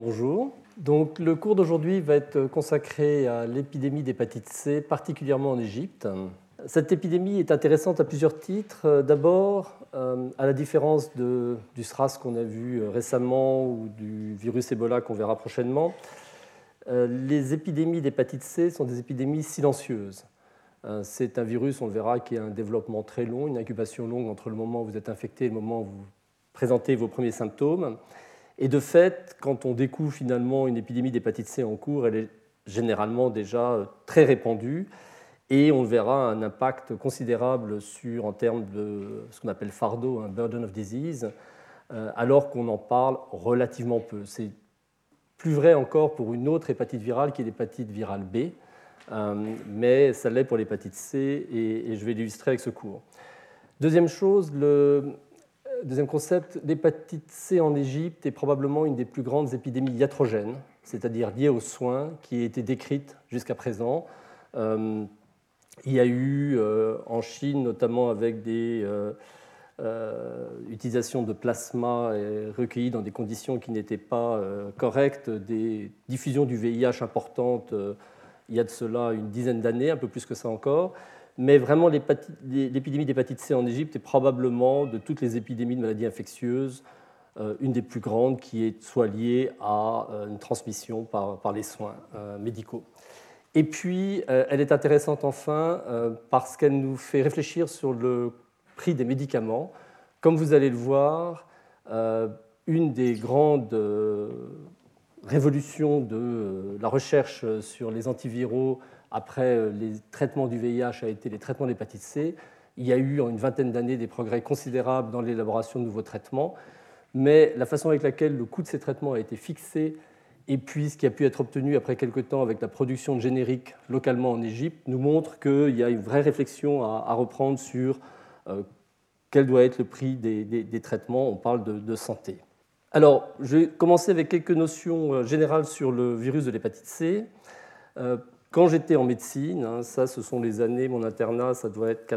Bonjour. Donc, le cours d'aujourd'hui va être consacré à l'épidémie d'hépatite C, particulièrement en Égypte. Cette épidémie est intéressante à plusieurs titres. D'abord, à la différence du SRAS qu'on a vu récemment ou du virus Ebola qu'on verra prochainement, les épidémies d'hépatite C sont des épidémies silencieuses. C'est un virus, on le verra, qui a un développement très long, une incubation longue entre le moment où vous êtes infecté et le moment où vous présentez vos premiers symptômes. Et de fait, quand on découvre finalement une épidémie d'hépatite C en cours, elle est généralement déjà très répandue et on verra un impact considérable en termes de ce qu'on appelle fardeau, un burden of disease, alors qu'on en parle relativement peu. C'est plus vrai encore pour une autre hépatite virale qui est l'hépatite virale B, mais ça l'est pour l'hépatite C et je vais l'illustrer avec ce cours. Deuxième chose, deuxième concept, l'hépatite C en Égypte est probablement une des plus grandes épidémies iatrogènes, c'est-à-dire liées aux soins, qui a été décrite jusqu'à présent. Il y a eu en Chine, notamment avec des utilisations de plasma recueillis dans des conditions qui n'étaient pas correctes, des diffusions du VIH importantes il y a de cela une dizaine d'années, un peu plus que ça encore. Mais vraiment, l'épidémie d'hépatite C en Égypte est probablement, de toutes les épidémies de maladies infectieuses, une des plus grandes qui soit liée à une transmission par les soins médicaux. Et puis, elle est intéressante enfin parce qu'elle nous fait réfléchir sur le prix des médicaments. Comme vous allez le voir, une des grandes révolutions de la recherche sur les antiviraux après les traitements du VIH a été les traitements de l'hépatite C. Il y a eu en une vingtaine d'années des progrès considérables dans l'élaboration de nouveaux traitements, mais la façon avec laquelle le coût de ces traitements a été fixé et puis ce qui a pu être obtenu après quelque temps avec la production de génériques localement en Égypte nous montre qu'il y a une vraie réflexion à reprendre sur quel doit être le prix des traitements. On parle de santé. Alors, je vais commencer avec quelques notions générales sur le virus de l'hépatite C. Quand j'étais en médecine, ça, ce sont les années, mon internat, ça doit être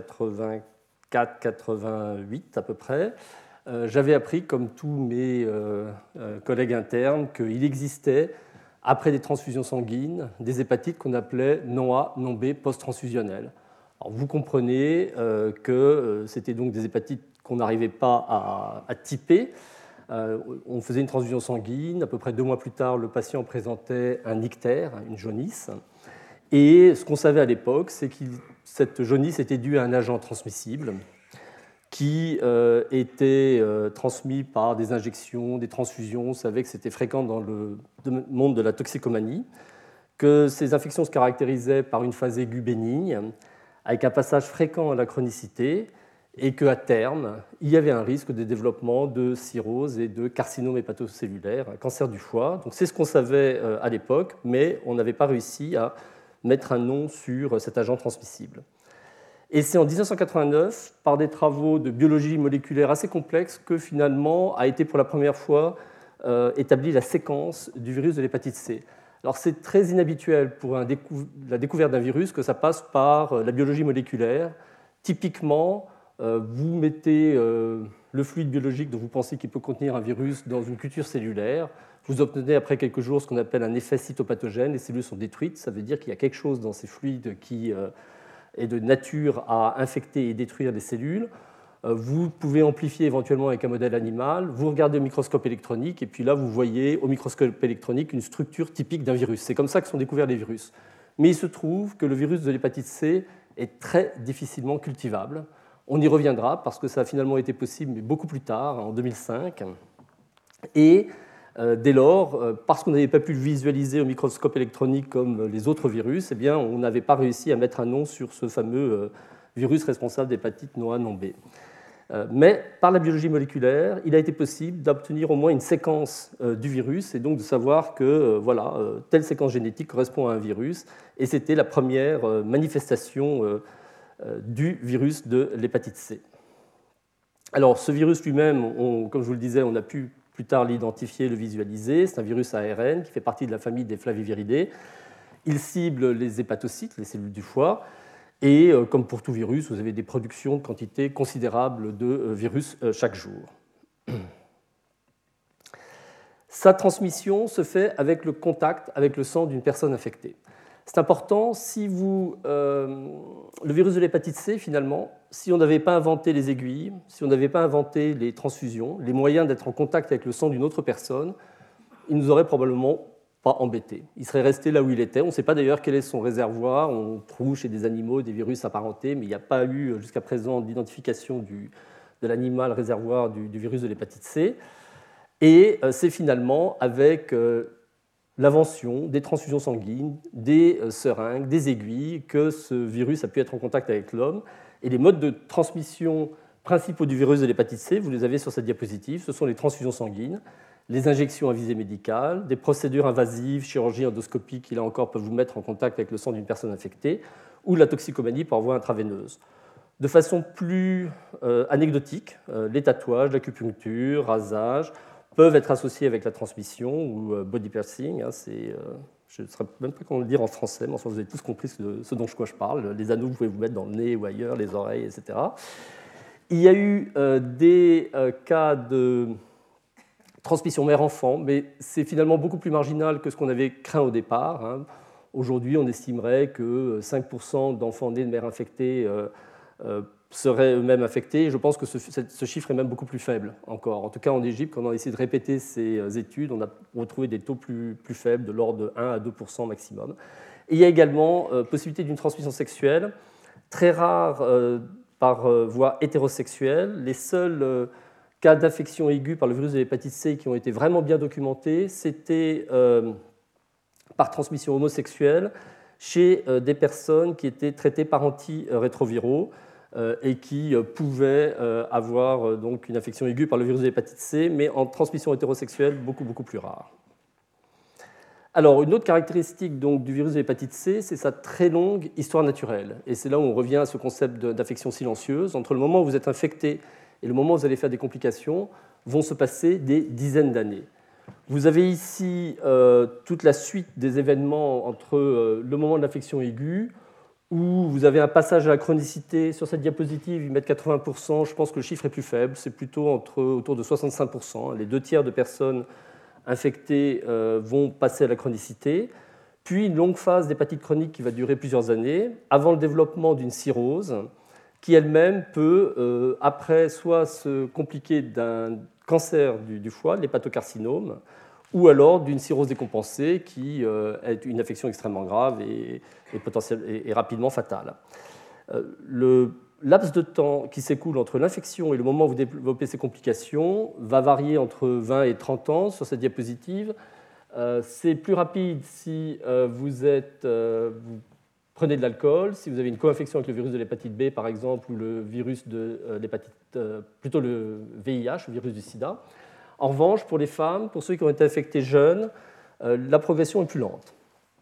84-88 à peu près, j'avais appris, comme tous mes collègues internes, qu'il existait, après des transfusions sanguines, des hépatites qu'on appelait non A, non B, post-transfusionnelles. Alors, vous comprenez que c'était donc des hépatites qu'on n'arrivait pas à typer. On faisait une transfusion sanguine, à peu près 2 mois plus tard, le patient présentait un ictère, une jaunisse. Et ce qu'on savait à l'époque, c'est que cette jaunisse était due à un agent transmissible qui était transmis par des injections, des transfusions. On savait que c'était fréquent dans le monde de la toxicomanie, que ces infections se caractérisaient par une phase aiguë bénigne, avec un passage fréquent à la chronicité, et qu'à terme, il y avait un risque de développement de cirrhose et de carcinome hépatocellulaire, un cancer du foie. Donc c'est ce qu'on savait à l'époque, mais on n'avait pas réussi à mettre un nom sur cet agent transmissible. Et c'est en 1989, par des travaux de biologie moléculaire assez complexes, que finalement a été pour la première fois établie la séquence du virus de l'hépatite C. Alors c'est très inhabituel pour la découverte d'un virus que ça passe par la biologie moléculaire. Typiquement, vous mettez le fluide biologique dont vous pensez qu'il peut contenir un virus dans une culture cellulaire. Vous obtenez après quelques jours ce qu'on appelle un effet cytopathogène. Les cellules sont détruites. Ça veut dire qu'il y a quelque chose dans ces fluides qui est de nature à infecter et détruire les cellules. Vous pouvez amplifier éventuellement avec un modèle animal. Vous regardez au microscope électronique et puis là, vous voyez au microscope électronique une structure typique d'un virus. C'est comme ça que sont découverts les virus. Mais il se trouve que le virus de l'hépatite C est très difficilement cultivable. On y reviendra parce que ça a finalement été possible, mais beaucoup plus tard, en 2005. Et dès lors, parce qu'on n'avait pas pu le visualiser au microscope électronique comme les autres virus, eh bien, on n'avait pas réussi à mettre un nom sur ce fameux virus responsable d'hépatite non A, non B. Mais par la biologie moléculaire, il a été possible d'obtenir au moins une séquence du virus et donc de savoir que telle séquence génétique correspond à un virus. Et c'était la première manifestation du virus de l'hépatite C. Alors, ce virus lui-même, comme je vous le disais, on a pu plus tard l'identifier, le visualiser. C'est un virus ARN qui fait partie de la famille des flaviviridés. Il cible les hépatocytes, les cellules du foie. Et comme pour tout virus, vous avez des productions de quantités considérables de virus chaque jour. Sa transmission se fait avec le contact avec le sang d'une personne infectée. C'est important, le virus de l'hépatite C, finalement, si on n'avait pas inventé les aiguilles, si on n'avait pas inventé les transfusions, les moyens d'être en contact avec le sang d'une autre personne, il ne nous aurait probablement pas embêtés. Il serait resté là où il était. On ne sait pas d'ailleurs quel est son réservoir. On trouve chez des animaux des virus apparentés, mais il n'y a pas eu jusqu'à présent d'identification de l'animal réservoir du virus de l'hépatite C. Et c'est finalement avec l'invention des transfusions sanguines, des seringues, des aiguilles, que ce virus a pu être en contact avec l'homme. Et les modes de transmission principaux du virus de l'hépatite C, vous les avez sur cette diapositive, ce sont les transfusions sanguines, les injections à visée médicale, des procédures invasives, chirurgie, endoscopie, qui là encore peuvent vous mettre en contact avec le sang d'une personne infectée, ou la toxicomanie par voie intraveineuse. De façon plus anecdotique, les tatouages, l'acupuncture, rasage, peuvent être associés avec la transmission ou body piercing. Je ne saurais même pas comment le dire en français, mais enfin, vous avez tous compris ce dont je parle. Les anneaux, vous pouvez vous mettre dans le nez ou ailleurs, les oreilles, etc. Il y a eu des cas de transmission mère-enfant, mais c'est finalement beaucoup plus marginal que ce qu'on avait craint au départ. Aujourd'hui, on estimerait que 5% d'enfants nés de mères infectées seraient eux-mêmes infectés. Je pense que ce chiffre est même beaucoup plus faible encore. En tout cas, en Égypte, quand on a essayé de répéter ces études, on a retrouvé des taux plus faibles, de l'ordre de 1 à 2% maximum. Et il y a également possibilité d'une transmission sexuelle, très rare par voie hétérosexuelle. Les seuls cas d'infection aiguë par le virus de l'hépatite C qui ont été vraiment bien documentés, c'était par transmission homosexuelle chez des personnes qui étaient traitées par antirétroviraux et qui pouvaient avoir donc une infection aiguë par le virus de l'hépatite C, mais en transmission hétérosexuelle beaucoup plus rare. Alors, une autre caractéristique donc, du virus de l'hépatite C, c'est sa très longue histoire naturelle. Et c'est là où on revient à ce concept d'infection silencieuse. Entre le moment où vous êtes infecté et le moment où vous allez faire des complications, vont se passer des dizaines d'années. Vous avez ici toute la suite des événements entre le moment de l'infection aiguë, où vous avez un passage à la chronicité. Sur cette diapositive, ils mettent 80%, je pense que le chiffre est plus faible, c'est plutôt autour de 65%. Les 2/3 de personnes infectées vont passer à la chronicité, puis une longue phase d'hépatite chronique qui va durer plusieurs années, avant le développement d'une cirrhose, qui elle-même peut, après, soit se compliquer d'un cancer du foie, l'hépatocarcinome, ou alors d'une cirrhose décompensée, qui est une infection extrêmement grave et rapidement fatale. Le laps de temps qui s'écoule entre l'infection et le moment où vous développez ces complications va varier entre 20 et 30 ans sur cette diapositive. C'est plus rapide si vous prenez de l'alcool, si vous avez une co-infection avec le virus de l'hépatite B, par exemple, ou le virus de plutôt le VIH, le virus du sida. En revanche, pour les femmes, pour ceux qui ont été infectés jeunes, la progression est plus lente.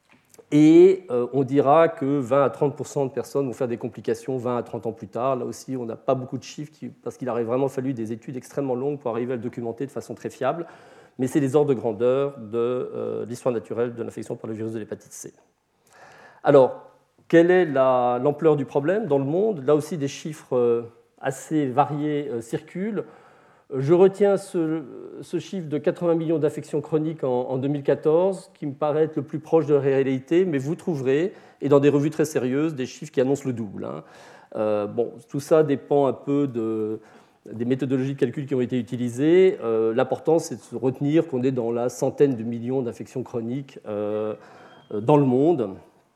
Et on dira que 20 à 30% de personnes vont faire des complications 20 à 30 ans plus tard. Là aussi, on n'a pas beaucoup de chiffres parce qu'il aurait vraiment fallu des études extrêmement longues pour arriver à le documenter de façon très fiable. Mais c'est les ordres de grandeur de l'histoire naturelle de l'infection par le virus de l'hépatite C. Alors, quelle est l'ampleur du problème dans le monde? Là aussi, des chiffres assez variés circulent. Je retiens ce chiffre de 80 millions d'infections chroniques en 2014, qui me paraît être le plus proche de la réalité, mais vous trouverez, et dans des revues très sérieuses, des chiffres qui annoncent le double. Tout ça dépend un peu des méthodologies de calcul qui ont été utilisées. L'important, c'est de se retenir qu'on est dans la centaine de millions d'infections chroniques dans le monde,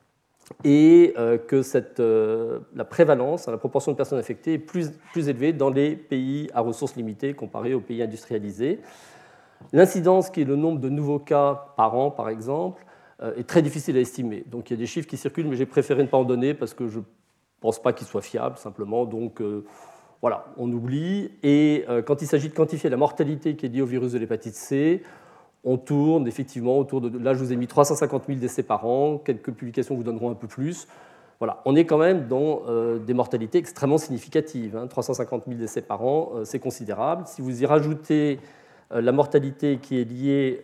et que la prévalence, la proportion de personnes infectées est plus élevée dans les pays à ressources limitées comparé aux pays industrialisés. L'incidence, qui est le nombre de nouveaux cas par an, par exemple, est très difficile à estimer. Donc il y a des chiffres qui circulent, mais j'ai préféré ne pas en donner parce que je ne pense pas qu'ils soient fiables, simplement. Donc voilà, on oublie. Et quand il s'agit de quantifier la mortalité qui est liée au virus de l'hépatite C, on tourne effectivement autour de... Là, je vous ai mis 350 000 décès par an. Quelques publications vous donneront un peu plus. Voilà, on est quand même dans des mortalités extrêmement significatives. 350 000 décès par an, c'est considérable. Si vous y rajoutez la mortalité qui est liée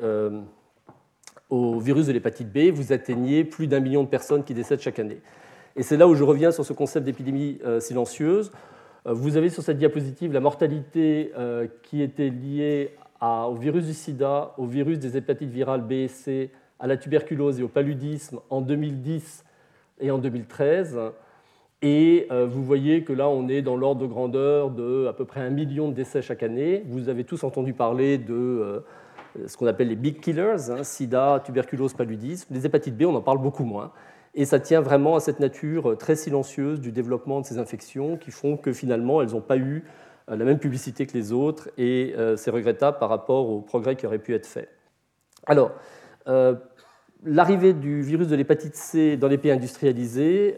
au virus de l'hépatite B, vous atteignez plus d'1 million de personnes qui décèdent chaque année. Et c'est là où je reviens sur ce concept d'épidémie silencieuse. Vous avez sur cette diapositive la mortalité qui était liée au virus du sida, au virus des hépatites virales B et C, à la tuberculose et au paludisme en 2010 et en 2013. Et vous voyez que là, on est dans l'ordre de grandeur de à peu près 1 million de décès chaque année. Vous avez tous entendu parler de ce qu'on appelle les big killers, hein, sida, tuberculose, paludisme. Les hépatites B, on en parle beaucoup moins. Et ça tient vraiment à cette nature très silencieuse du développement de ces infections qui font que finalement, elles n'ont pas eu la même publicité que les autres. Et c'est regrettable par rapport aux progrès qui auraient pu être faits. Alors, l'arrivée du virus de l'hépatite C dans les pays industrialisés,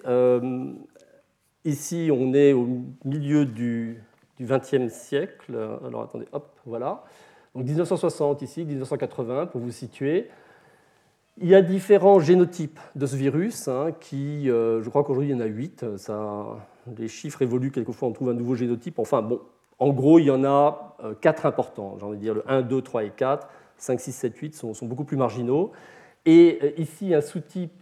ici, on est au milieu du XXe siècle. Alors, attendez, hop, voilà. Donc, 1960 ici, 1980, pour vous situer. Il y a différents génotypes de ce virus, hein, qui, je crois qu'aujourd'hui, il y en a 8. Les chiffres évoluent, quelquefois, on trouve un nouveau génotype. Enfin, bon, en gros, il y en a 4 importants. J'ai envie de dire le 1, 2, 3 et 4. 5, 6, 7, 8 sont beaucoup plus marginaux. Et ici, un sous-type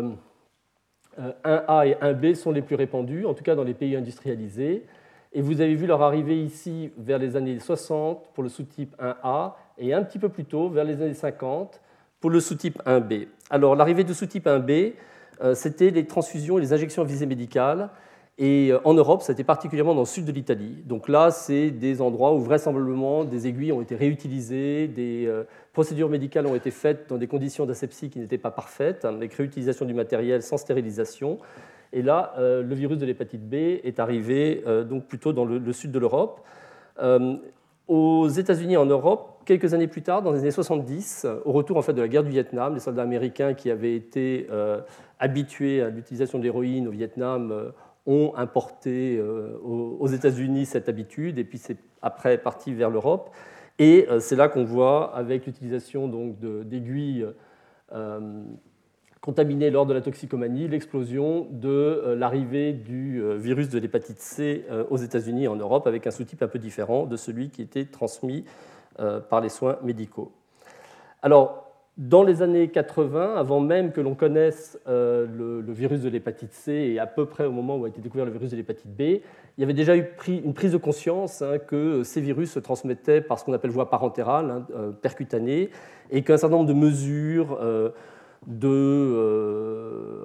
1A et 1B sont les plus répandus, en tout cas dans les pays industrialisés. Et vous avez vu leur arrivée ici vers les années 60 pour le sous-type 1A et un petit peu plus tôt, vers les années 50, pour le sous-type 1B. Alors, l'arrivée du sous-type 1B, c'était les transfusions et les injections à visée médicale. Et en Europe, c'était particulièrement dans le sud de l'Italie. Donc là, c'est des endroits où vraisemblablement des aiguilles ont été réutilisées, des procédures médicales ont été faites dans des conditions d'asepsie qui n'étaient pas parfaites, avec réutilisation du matériel sans stérilisation. Et là, le virus de l'hépatite B est arrivé donc plutôt dans le sud de l'Europe. Aux États-Unis et en Europe, quelques années plus tard, dans les années 70, au retour en fait, de la guerre du Vietnam, les soldats américains qui avaient été habitués à l'utilisation de l'héroïne au Vietnam ont importé aux États-Unis cette habitude, et puis c'est après parti vers l'Europe. Et c'est là qu'on voit, avec l'utilisation d'aiguilles contaminées lors de la toxicomanie, l'explosion de l'arrivée du virus de l'hépatite C aux États-Unis et en Europe, avec un sous-type un peu différent de celui qui était transmis par les soins médicaux. Alors, dans les années 80, avant même que l'on connaisse le virus de l'hépatite C et à peu près au moment où a été découvert le virus de l'hépatite B, il y avait déjà eu une prise de conscience que ces virus se transmettaient par ce qu'on appelle voie parentérale, percutanée, et qu'un certain nombre de mesures de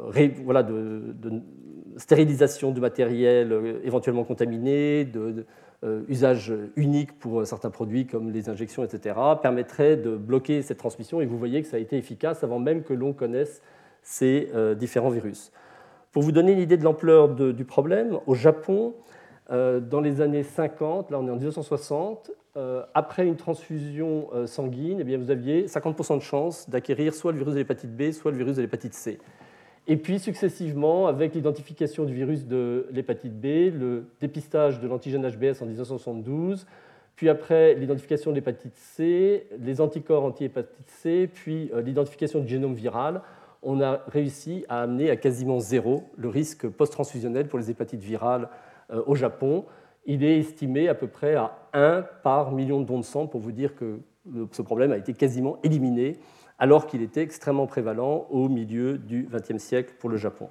stérilisation du matériel éventuellement contaminé, usage unique pour certains produits comme les injections, etc., permettrait de bloquer cette transmission. Et vous voyez que ça a été efficace avant même que l'on connaisse ces différents virus. Pour vous donner une idée de l'ampleur du problème, au Japon, dans les années 50, là on est en 1960, après une transfusion sanguine, eh bien, vous aviez 50% de chance d'acquérir soit le virus de l'hépatite B, soit le virus de l'hépatite C. Et puis, successivement, avec l'identification du virus de l'hépatite B, le dépistage de l'antigène HBS en 1972, puis après l'identification de l'hépatite C, les anticorps anti-hépatite C, puis l'identification du génome viral, on a réussi à amener à quasiment zéro le risque post-transfusionnel pour les hépatites virales au Japon. Il est estimé à peu près à 1 par million de dons de sang, pour vous dire que ce problème a été quasiment éliminé, alors qu'il était extrêmement prévalent au milieu du XXe siècle pour le Japon.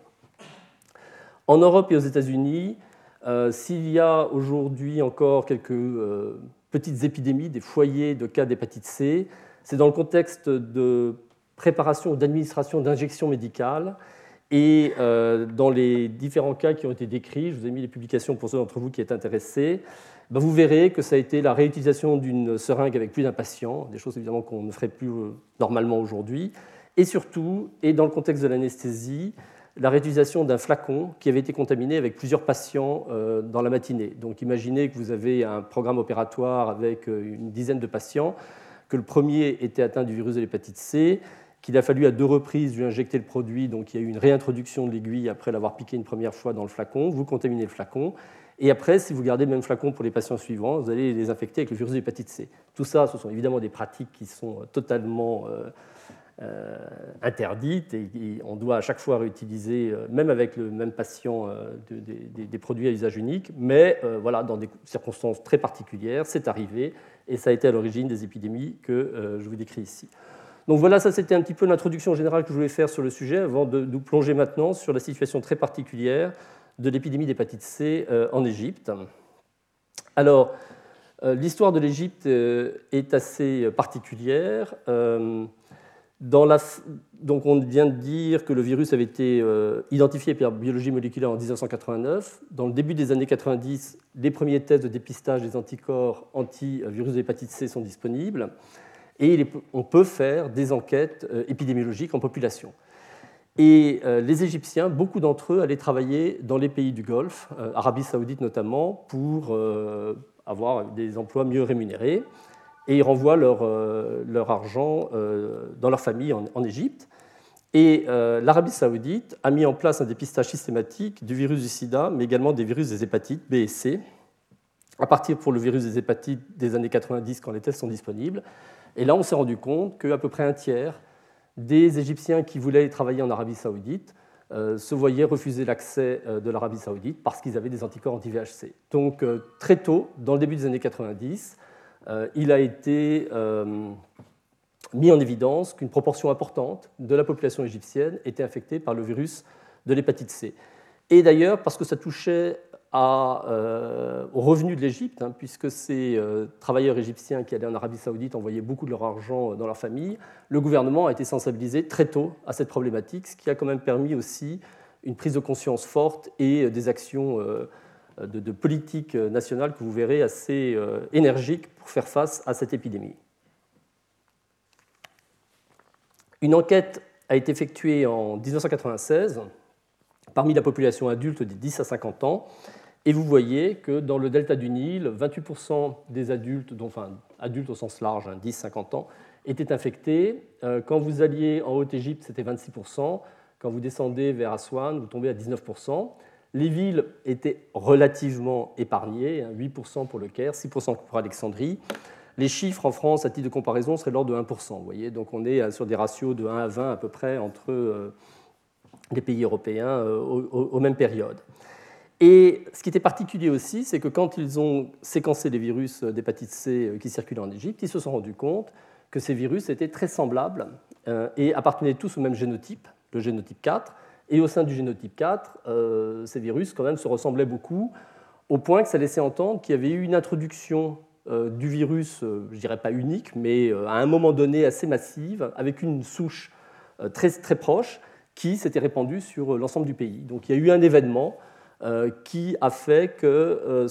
En Europe et aux États-Unis, s'il y a aujourd'hui encore quelques petites épidémies, des foyers de cas d'hépatite C, c'est dans le contexte de préparation ou d'administration d'injections médicales. Et dans les différents cas qui ont été décrits, je vous ai mis les publications pour ceux d'entre vous qui êtes intéressés, vous verrez que ça a été la réutilisation d'une seringue avec plus d'un patient, des choses évidemment qu'on ne ferait plus normalement aujourd'hui, et surtout, et dans le contexte de l'anesthésie, la réutilisation d'un flacon qui avait été contaminé avec plusieurs patients dans la matinée. Donc imaginez que vous avez un programme opératoire avec une dizaine de patients, que le premier était atteint du virus de l'hépatite C, qu'il a fallu à 2 reprises lui injecter le produit, donc il y a eu une réintroduction de l'aiguille après l'avoir piqué une première fois dans le flacon, vous contaminez le flacon, et après, si vous gardez le même flacon pour les patients suivants, vous allez les infecter avec le virus de l'hépatite C. Tout ça, ce sont évidemment des pratiques qui sont totalement interdites, et on doit à chaque fois réutiliser, même avec le même patient, des produits à usage unique, mais voilà, dans des circonstances très particulières, c'est arrivé, et ça a été à l'origine des épidémies que je vous décris ici. Donc voilà, ça c'était un petit peu l'introduction générale que je voulais faire sur le sujet, avant de nous plonger maintenant sur la situation très particulière de l'épidémie d'hépatite C en Égypte. Alors, L'histoire de l'Égypte est assez particulière. Donc on vient de dire que le virus avait été identifié par biologie moléculaire en 1989. Dans le début des années 90, les premiers tests de dépistage des anticorps anti-virus de l'hépatite C sont disponibles et on peut faire des enquêtes épidémiologiques en population. Et les Égyptiens, beaucoup d'entre eux allaient travailler dans les pays du Golfe, Arabie Saoudite notamment, pour avoir des emplois mieux rémunérés. Et ils renvoient leur argent dans leur famille en Égypte. Et l'Arabie Saoudite a mis en place un dépistage systématique du virus du sida, mais également des virus des hépatites B et C, à partir pour le virus des hépatites des années 90 quand les tests sont disponibles. Et là, on s'est rendu compte qu'à peu près un tiers des Égyptiens qui voulaient travailler en Arabie Saoudite se voyaient refuser l'accès de l'Arabie Saoudite parce qu'ils avaient des anticorps anti-VHC. Donc très tôt, dans le début des années 90, il a été mis en évidence qu'une proportion importante de la population égyptienne était infectée par le virus de l'hépatite C. Et d'ailleurs, parce que ça touchait aux revenus de l'Égypte, puisque ces travailleurs égyptiens qui allaient en Arabie Saoudite envoyaient beaucoup de leur argent dans leur famille, le gouvernement a été sensibilisé très tôt à cette problématique, ce qui a quand même permis aussi une prise de conscience forte et des actions de politique nationale que vous verrez assez énergiques pour faire face à cette épidémie. Une enquête a été effectuée en 1996 parmi la population adulte des 10 à 50 ans. Et vous voyez que dans le delta du Nil, 28% des adultes, enfin adultes au sens large, 10-50 ans, étaient infectés. Quand vous alliez en Haute-Égypte, c'était 26%. Quand vous descendez vers Aswan, vous tombez à 19%. Les villes étaient relativement épargnées, 8% pour le Caire, 6% pour Alexandrie. Les chiffres en France, à titre de comparaison, seraient de l'ordre de 1%. Vous voyez, donc on est sur des ratios de 1 à 20 à peu près entre les pays européens aux mêmes périodes. Et ce qui était particulier aussi, c'est que quand ils ont séquencé les virus d'hépatite C qui circulaient en Égypte, ils se sont rendus compte que ces virus étaient très semblables et appartenaient tous au même génotype, le génotype 4. Et au sein du génotype 4, ces virus quand même se ressemblaient beaucoup, au point que ça laissait entendre qu'il y avait eu une introduction du virus, je ne dirais pas unique, mais à un moment donné assez massive, avec une souche très, très proche qui s'était répandue sur l'ensemble du pays. Donc il y a eu un événement qui a fait que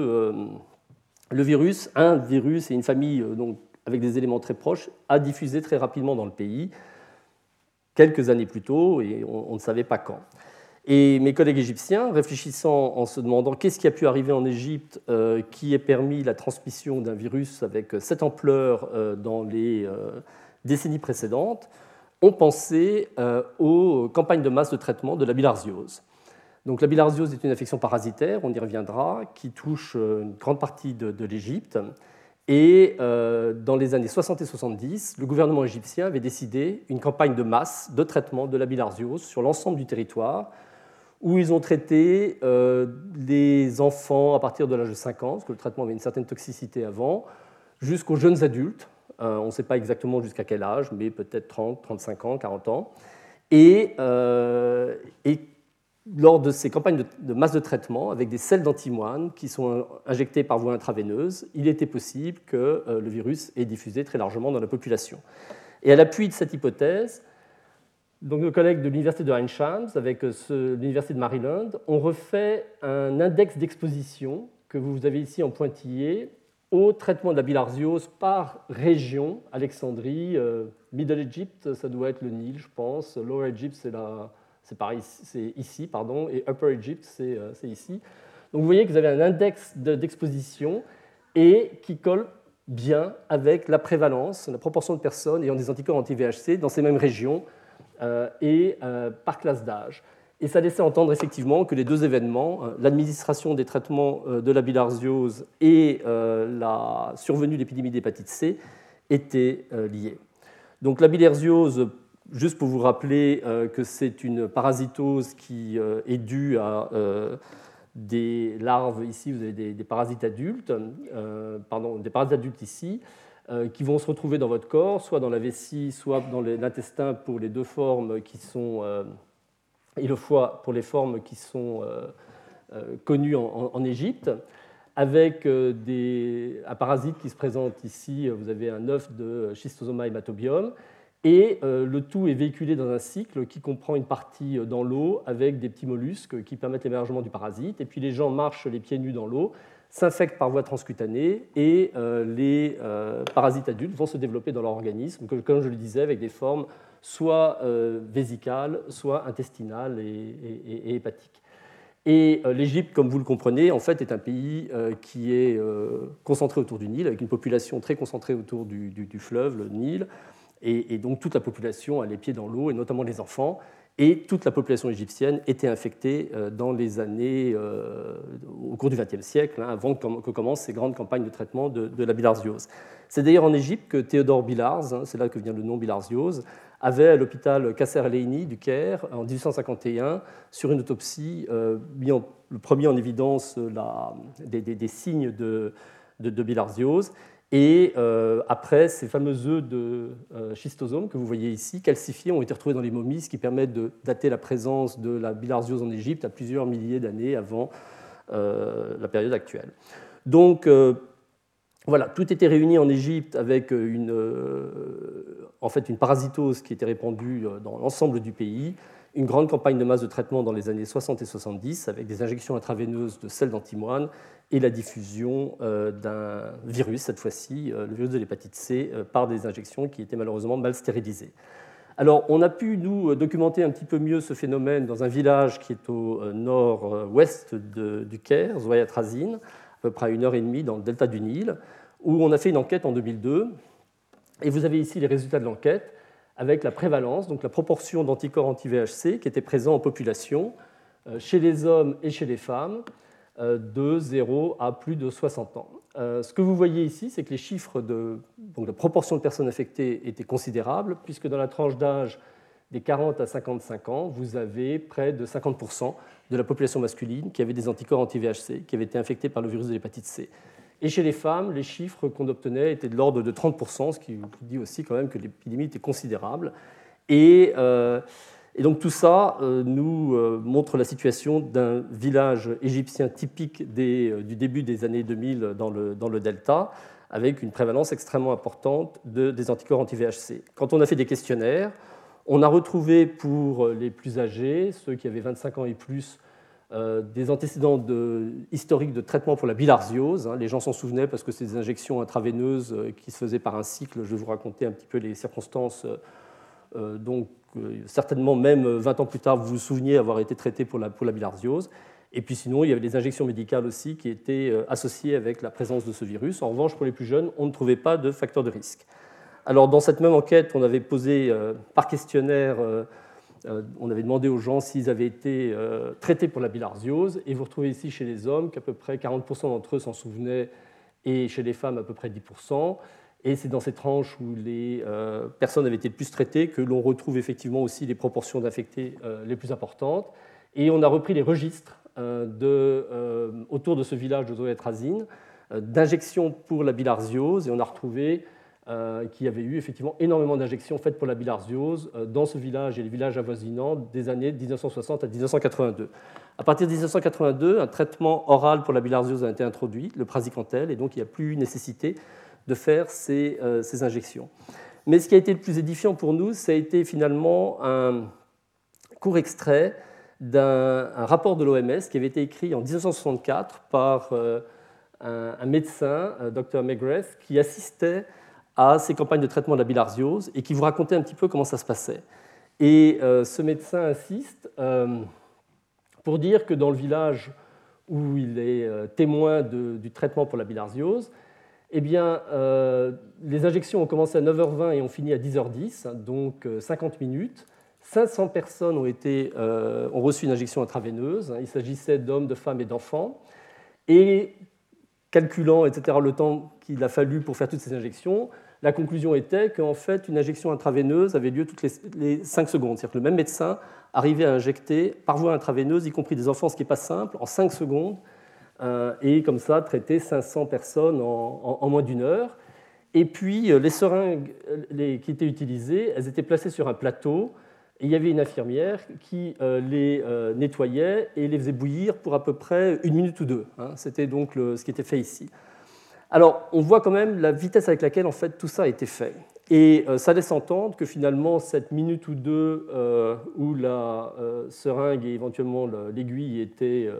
le virus, un virus et une famille donc, avec des éléments très proches, a diffusé très rapidement dans le pays, quelques années plus tôt, et on ne savait pas quand. Et mes collègues égyptiens, réfléchissant en se demandant qu'est-ce qui a pu arriver en Égypte qui ait permis la transmission d'un virus avec cette ampleur dans les décennies précédentes, ont pensé aux campagnes de masse de traitement de la bilharziose. Donc, la bilharziose est une infection parasitaire, on y reviendra, qui touche une grande partie de l'Égypte. Et dans les années 60 et 70, le gouvernement égyptien avait décidé une campagne de masse de traitement de la bilharziose sur l'ensemble du territoire, où ils ont traité les enfants à partir de l'âge de 5 ans, parce que le traitement avait une certaine toxicité avant, jusqu'aux jeunes adultes. On ne sait pas exactement jusqu'à quel âge, mais peut-être 30, 35 ans, 40 ans. Et lors de ces campagnes de masse de traitement, avec des sels d'antimoine qui sont injectés par voie intraveineuse, il était possible que le virus ait diffusé très largement dans la population. Et à l'appui de cette hypothèse, donc nos collègues de l'université de Ain Shams, avec l'université de Maryland, ont refait un index d'exposition que vous avez ici en pointillé au traitement de la bilharziose par région. Alexandrie, Middle Egypt, ça doit être le Nil, je pense. Lower Egypt, c'est ici, pardon, et Upper Egypt, c'est ici. Donc vous voyez que vous avez un index d'exposition et qui colle bien avec la prévalence, la proportion de personnes ayant des anticorps anti-VHC dans ces mêmes régions et par classe d'âge. Et ça laissait entendre effectivement que les deux événements, l'administration des traitements de la bilharziose et la survenue de l'épidémie d'hépatite C, étaient liés. Donc la bilharziose, juste pour vous rappeler que c'est une parasitose qui est due à des larves, ici vous avez des parasites adultes, des parasites adultes ici, qui vont se retrouver dans votre corps, soit dans la vessie, soit dans l'intestin pour les deux formes qui sont, et le foie pour les formes qui sont connues en Égypte, avec un parasite qui se présente ici. Vous avez un œuf de Schistosoma hematobium, et le tout est véhiculé dans un cycle qui comprend une partie dans l'eau avec des petits mollusques qui permettent l'émergement du parasite. Et puis les gens marchent les pieds nus dans l'eau, s'infectent par voie transcutanée, et les parasites adultes vont se développer dans leur organisme, comme je le disais, avec des formes soit vésicales, soit intestinales et hépatiques. Et l'Égypte, comme vous le comprenez, en fait, est un pays qui est concentré autour du Nil, avec une population très concentrée autour du fleuve, le Nil, et donc toute la population a les pieds dans l'eau, et notamment les enfants, et toute la population égyptienne était infectée dans les années, au cours du XXe siècle, avant que commencent ces grandes campagnes de traitement de la bilharziose. C'est d'ailleurs en Égypte que Théodore Bilharz, c'est là que vient le nom bilharziose, avait à l'hôpital Kasser El-Heini du Caire, en 1851, sur une autopsie, mis le premier en évidence des signes de bilharziose. Et après, ces fameux œufs de schistosome que vous voyez ici, calcifiés, ont été retrouvés dans les momies, ce qui permet de dater la présence de la bilharziose en Égypte à plusieurs milliers d'années avant la période actuelle. Donc, voilà, tout était réuni en Égypte avec en fait, une parasitose qui était répandue dans l'ensemble du pays, une grande campagne de masse de traitement dans les années 60 et 70 avec des injections intraveineuses de sel d'antimoine et la diffusion d'un virus, cette fois-ci, le virus de l'hépatite C, par des injections qui étaient malheureusement mal stérilisées. Alors, on a pu, nous, documenter un petit peu mieux ce phénomène dans un village qui est au nord-ouest du Caire, Zouayat Razin, à peu près à 1h30 dans le delta du Nil, où on a fait une enquête en 2002. Et vous avez ici les résultats de l'enquête avec la prévalence, donc la proportion d'anticorps anti-VHC qui étaient présents en population chez les hommes et chez les femmes de 0 à plus de 60 ans. Ce que vous voyez ici, c'est que les chiffres de proportion de personnes infectées étaient considérables, puisque dans la tranche d'âge des 40 à 55 ans, vous avez près de 50% de la population masculine qui avait des anticorps anti-VHC, qui avaient été infectés par le virus de l'hépatite C. Et chez les femmes, les chiffres qu'on obtenait étaient de l'ordre de 30%, ce qui vous dit aussi quand même que l'épidémie était considérable. Et donc tout ça nous montre la situation d'un village égyptien typique du début des années 2000 dans le delta, avec une prévalence extrêmement importante des anticorps anti-VHC. Quand on a fait des questionnaires, on a retrouvé pour les plus âgés, ceux qui avaient 25 ans et plus, des antécédents historiques de traitement pour la bilharziose. Les gens s'en souvenaient parce que c'est des injections intraveineuses qui se faisaient par un cycle. Je vais vous raconter un petit peu les circonstances. Donc, certainement, même 20 ans plus tard, vous vous souveniez avoir été traité pour la bilharziose. Et puis sinon, il y avait des injections médicales aussi qui étaient associées avec la présence de ce virus. En revanche, pour les plus jeunes, on ne trouvait pas de facteur de risque. Alors, dans cette même enquête, on avait posé par questionnaire, on avait demandé aux gens s'ils avaient été traités pour la bilharziose, et vous retrouvez ici chez les hommes qu'à peu près 40% d'entre eux s'en souvenaient, et chez les femmes à peu près 10%. Et c'est dans ces tranches où les personnes avaient été le plus traitées que l'on retrouve effectivement aussi les proportions d'infectés les plus importantes. Et on a repris les registres autour de ce village de Zouayat Razin d'injections pour la bilharziose, et on a retrouvé qu'il y avait eu effectivement énormément d'injections faites pour la bilharziose dans ce village et les villages avoisinants des années 1960 à 1982. À partir de 1982, un traitement oral pour la bilharziose a été introduit, le praziquantel, et donc il n'y a plus eu nécessité de faire ces injections. Mais ce qui a été le plus édifiant pour nous, ça a été finalement un court extrait d'un rapport de l'OMS qui avait été écrit en 1964 par un médecin, Dr. McGrath, qui assistait à ces campagnes de traitement de la bilharziose et qui vous racontait un petit peu comment ça se passait. Et ce médecin insiste pour dire que dans le village où il est témoin du traitement pour la bilharziose, eh bien, les injections ont commencé à 9h20 et ont fini à 10h10, donc 50 minutes. 500 personnes ont reçu une injection intraveineuse. Il s'agissait d'hommes, de femmes et d'enfants. Et calculant, etc., le temps qu'il a fallu pour faire toutes ces injections, la conclusion était qu'en fait, une injection intraveineuse avait lieu toutes les 5 secondes. C'est-à-dire que le même médecin arrivait à injecter par voie intraveineuse, y compris des enfants, ce qui n'est pas simple, en 5 secondes, et comme ça, traiter 500 personnes en moins d'une heure. Et puis, les seringues qui étaient utilisées, elles étaient placées sur un plateau, Et il y avait une infirmière qui les nettoyait et les faisait bouillir pour à peu près 1 minute ou 2. C'était donc ce qui était fait ici. Alors, on voit quand même la vitesse avec laquelle en fait, tout ça a été fait. Et ça laisse entendre que finalement, cette minute ou deux où la seringue et éventuellement l'aiguille étaient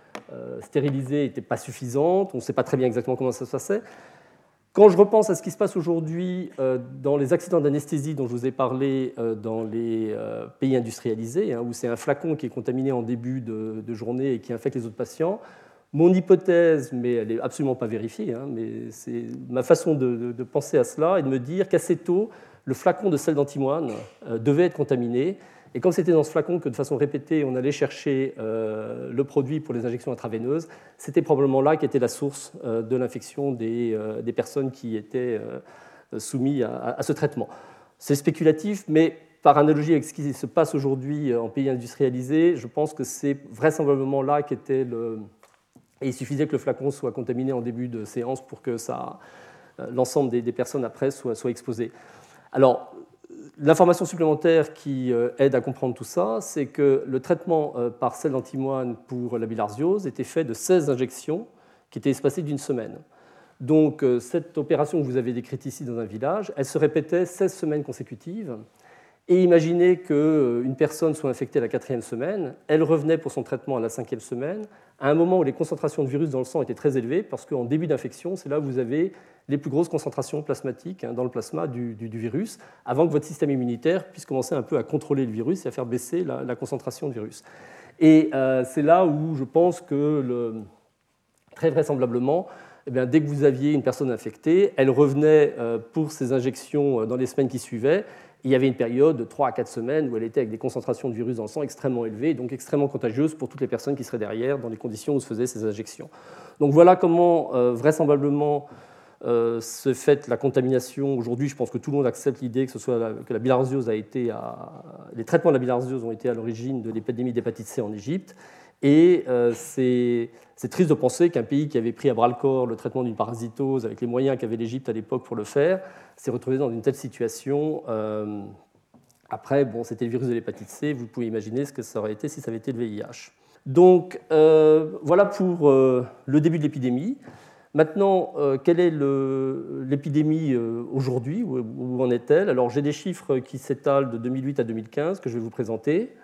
stérilisées n'était pas suffisante. On ne sait pas très bien exactement comment ça se passait. Quand je repense à ce qui se passe aujourd'hui dans les accidents d'anesthésie dont je vous ai parlé dans les pays industrialisés, où c'est un flacon qui est contaminé en début de journée et qui infecte les autres patients, mon hypothèse, mais elle n'est absolument pas vérifiée, mais c'est ma façon de penser à cela, et de me dire qu'assez tôt, le flacon de sel d'antimoine devait être contaminé. Et comme c'était dans ce flacon que de façon répétée, on allait chercher le produit pour les injections intraveineuses, c'était probablement là qu'était la source de l'infection des personnes qui étaient soumises à ce traitement. C'est spéculatif, mais par analogie avec ce qui se passe aujourd'hui en pays industrialisés, je pense que c'est vraisemblablement là qu'était le... Et il suffisait que le flacon soit contaminé en début de séance pour que l'ensemble des personnes après soient exposées. Alors, l'information supplémentaire qui aide à comprendre tout ça, c'est que le traitement par sel d'antimoine pour la bilharziose était fait de 16 injections qui étaient espacées d'1 semaine. Donc, cette opération que vous avez décrite ici dans un village, elle se répétait 16 semaines consécutives. Et imaginez qu'une personne soit infectée à la 4e semaine, elle revenait pour son traitement à la 5e semaine, à un moment où les concentrations de virus dans le sang étaient très élevées, parce qu'en début d'infection, c'est là où vous avez les plus grosses concentrations plasmatiques dans le plasma du virus, avant que votre système immunitaire puisse commencer un peu à contrôler le virus et à faire baisser la concentration de virus. Et c'est là où je pense que, très vraisemblablement, dès que vous aviez une personne infectée, elle revenait pour ses injections dans les semaines qui suivaient. Il y avait une période de 3 à 4 semaines où elle était avec des concentrations de virus dans le sang extrêmement élevées, donc extrêmement contagieuse pour toutes les personnes qui seraient derrière dans les conditions où se faisaient ces injections. Donc voilà comment vraisemblablement se fait la contamination. Aujourd'hui, je pense que tout le monde accepte l'idée que la bilharziose les traitements de la bilharziose ont été à l'origine de l'épidémie d'hépatite C en Égypte. Et c'est triste de penser qu'un pays qui avait pris à bras-le-corps le traitement d'une parasitose avec les moyens qu'avait l'Égypte à l'époque pour le faire s'est retrouvé dans une telle situation. Après, c'était le virus de l'hépatite C, vous pouvez imaginer ce que ça aurait été si ça avait été le VIH. Donc voilà pour le début de l'épidémie. Maintenant, quelle est l'épidémie aujourd'hui? Où en est-elle? Alors j'ai des chiffres qui s'étalent de 2008 à 2015 que je vais vous présenter.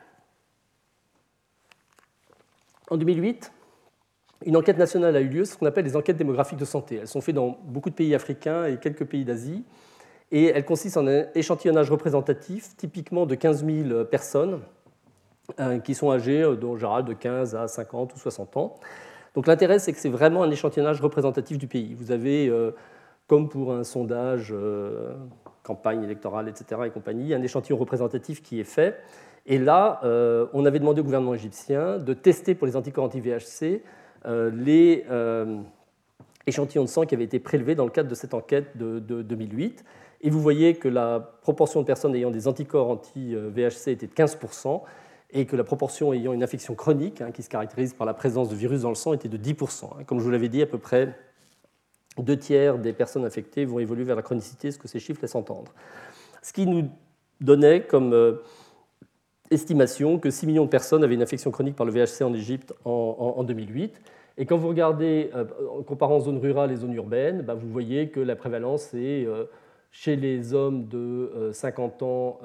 En 2008, une enquête nationale a eu lieu, ce qu'on appelle les enquêtes démographiques de santé. Elles sont faites dans beaucoup de pays africains et quelques pays d'Asie, et elles consistent en un échantillonnage représentatif, typiquement de 15 000 personnes qui sont âgées en général de 15 à 50 ou 60 ans. Donc l'intérêt, c'est que c'est vraiment un échantillonnage représentatif du pays. Vous avez, comme pour un sondage, campagne électorale, etc., et compagnie, un échantillon représentatif qui est fait. Et là, on avait demandé au gouvernement égyptien de tester pour les anticorps anti-VHC les échantillons de sang qui avaient été prélevés dans le cadre de cette enquête de 2008. Et vous voyez que la proportion de personnes ayant des anticorps anti-VHC était de 15%, et que la proportion ayant une infection chronique, qui se caractérise par la présence de virus dans le sang, était de 10%. Comme je vous l'avais dit, à peu près 2 tiers des personnes infectées vont évoluer vers la chronicité, ce que ces chiffres laissent entendre. Ce qui nous donnait comme estimation que 6 millions de personnes avaient une infection chronique par le VHC en Égypte en 2008. Et quand vous regardez, en comparant zones rurales et zones urbaines, vous voyez que la prévalence est chez les hommes de 50 ans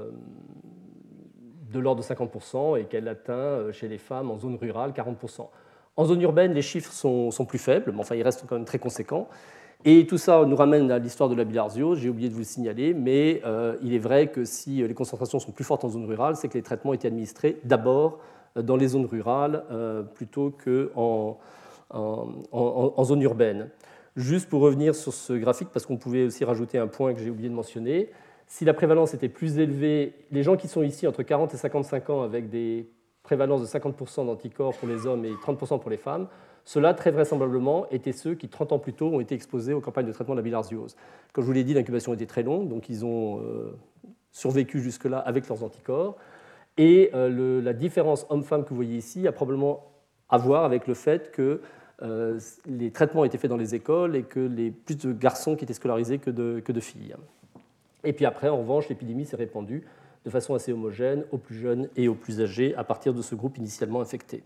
de l'ordre de 50% et qu'elle atteint chez les femmes en zone rurale 40%. En zone urbaine, les chiffres sont plus faibles, mais enfin, ils restent quand même très conséquents. Et tout ça nous ramène à l'histoire de la bilharziose, j'ai oublié de vous le signaler, mais il est vrai que si les concentrations sont plus fortes en zone rurale, c'est que les traitements étaient administrés d'abord dans les zones rurales plutôt qu'en zone urbaine. Juste pour revenir sur ce graphique, parce qu'on pouvait aussi rajouter un point que j'ai oublié de mentionner, si la prévalence était plus élevée, les gens qui sont ici entre 40 et 55 ans avec des prévalences de 50% d'anticorps pour les hommes et 30% pour les femmes, ceux-là, très vraisemblablement, étaient ceux qui, 30 ans plus tôt, ont été exposés aux campagnes de traitement de la bilharziose. Comme je vous l'ai dit, l'incubation était très longue, donc ils ont survécu jusque-là avec leurs anticorps. Et la différence homme-femme que vous voyez ici a probablement à voir avec le fait que les traitements étaient faits dans les écoles et que plus de garçons qui étaient scolarisés que de filles. Et puis après, en revanche, l'épidémie s'est répandue de façon assez homogène aux plus jeunes et aux plus âgés à partir de ce groupe initialement infecté.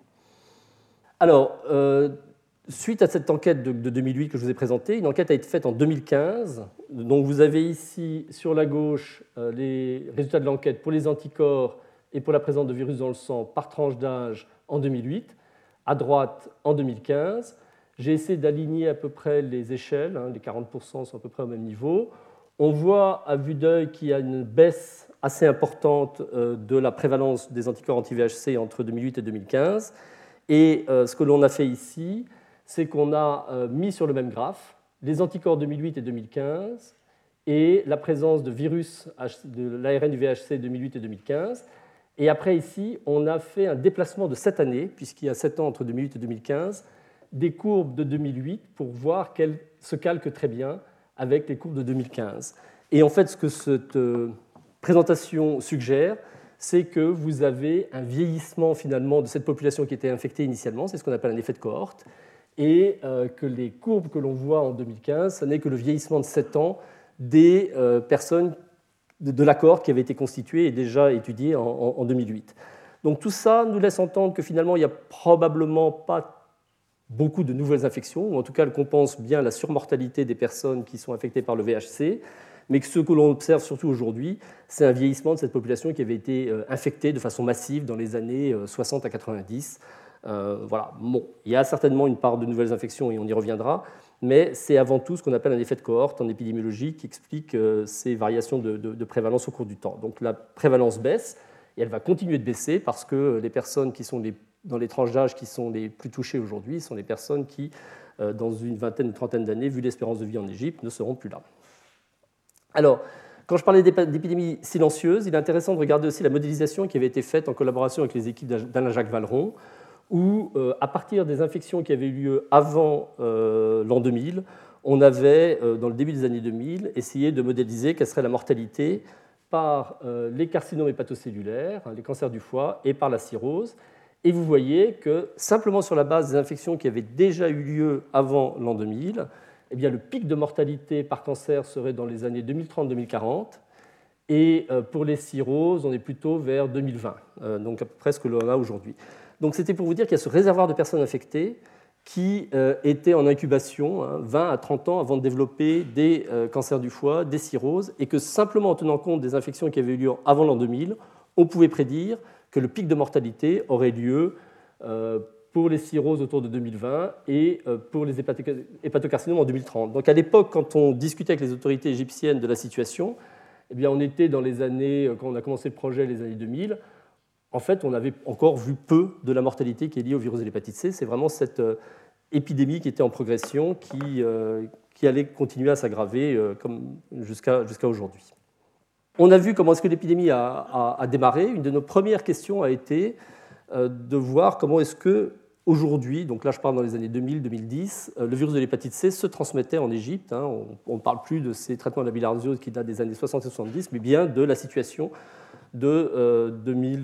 Alors, suite à cette enquête de 2008 que je vous ai présentée, une enquête a été faite en 2015. Donc vous avez ici sur la gauche les résultats de l'enquête pour les anticorps et pour la présence de virus dans le sang par tranche d'âge en 2008, à droite en 2015. J'ai essayé d'aligner à peu près les échelles, les 40% sont à peu près au même niveau. On voit à vue d'œil qu'il y a une baisse assez importante de la prévalence des anticorps anti-VHC entre 2008 et 2015. Et ce que l'on a fait ici, c'est qu'on a mis sur le même graphe les anticorps 2008 et 2015 et la présence de virus de l'ARN du VHC 2008 et 2015. Et après, ici, on a fait un déplacement de 7 années, puisqu'il y a 7 ans entre 2008 et 2015, des courbes de 2008 pour voir qu'elles se calquent très bien avec les courbes de 2015. Et en fait, ce que cette présentation suggère, c'est que vous avez un vieillissement finalement de cette population qui était infectée initialement, c'est ce qu'on appelle un effet de cohorte, et que les courbes que l'on voit en 2015, ce n'est que le vieillissement de 7 ans des personnes de la cohorte qui avait été constituée et déjà étudiée en 2008. Donc tout ça nous laisse entendre que finalement il n'y a probablement pas beaucoup de nouvelles infections, ou en tout cas elle compense bien la surmortalité des personnes qui sont infectées par le VHC, mais que ce que l'on observe surtout aujourd'hui, c'est un vieillissement de cette population qui avait été infectée de façon massive dans les années 60 à 90. Voilà. Bon, il y a certainement une part de nouvelles infections et on y reviendra, mais c'est avant tout ce qu'on appelle un effet de cohorte en épidémiologie qui explique ces variations de prévalence au cours du temps. Donc la prévalence baisse et elle va continuer de baisser parce que les personnes qui sont dans les tranches d'âge qui sont les plus touchées aujourd'hui sont les personnes qui, dans une vingtaine ou trentaine d'années, vu l'espérance de vie en Égypte, ne seront plus là. Alors, quand je parlais d'épidémies silencieuses, il est intéressant de regarder aussi la modélisation qui avait été faite en collaboration avec les équipes d'Alain-Jacques Valleron, où, à partir des infections qui avaient eu lieu avant l'an 2000, on avait, dans le début des années 2000, essayé de modéliser quelle serait la mortalité par les carcinomes hépatocellulaires, les cancers du foie, et par la cirrhose. Et vous voyez que, simplement sur la base des infections qui avaient déjà eu lieu avant l'an 2000, eh bien, le pic de mortalité par cancer serait dans les années 2030-2040, et pour les cirrhoses, on est plutôt vers 2020, donc à peu près ce que l'on a aujourd'hui. Donc c'était pour vous dire qu'il y a ce réservoir de personnes infectées qui étaient en incubation 20 à 30 ans avant de développer des cancers du foie, des cirrhoses, et que simplement en tenant compte des infections qui avaient eu lieu avant l'an 2000, on pouvait prédire que le pic de mortalité aurait lieu pour les cirrhoses autour de 2020 et pour les hépatocarcinomes en 2030. Donc à l'époque, quand on discutait avec les autorités égyptiennes de la situation, eh bien, on était dans les années, quand on a commencé le projet, les années 2000, en fait, on avait encore vu peu de la mortalité qui est liée au virus de l'hépatite C. C'est vraiment cette épidémie qui était en progression qui allait continuer à s'aggraver jusqu'à aujourd'hui. On a vu comment est-ce que l'épidémie a démarré. Une de nos premières questions a été de voir comment est-ce que aujourd'hui, donc là je parle dans les années 2000-2010, le virus de l'hépatite C se transmettait en Égypte. On ne parle plus de ces traitements de la bilharziose qui datent des années 60 et 70, mais bien de la situation de 2000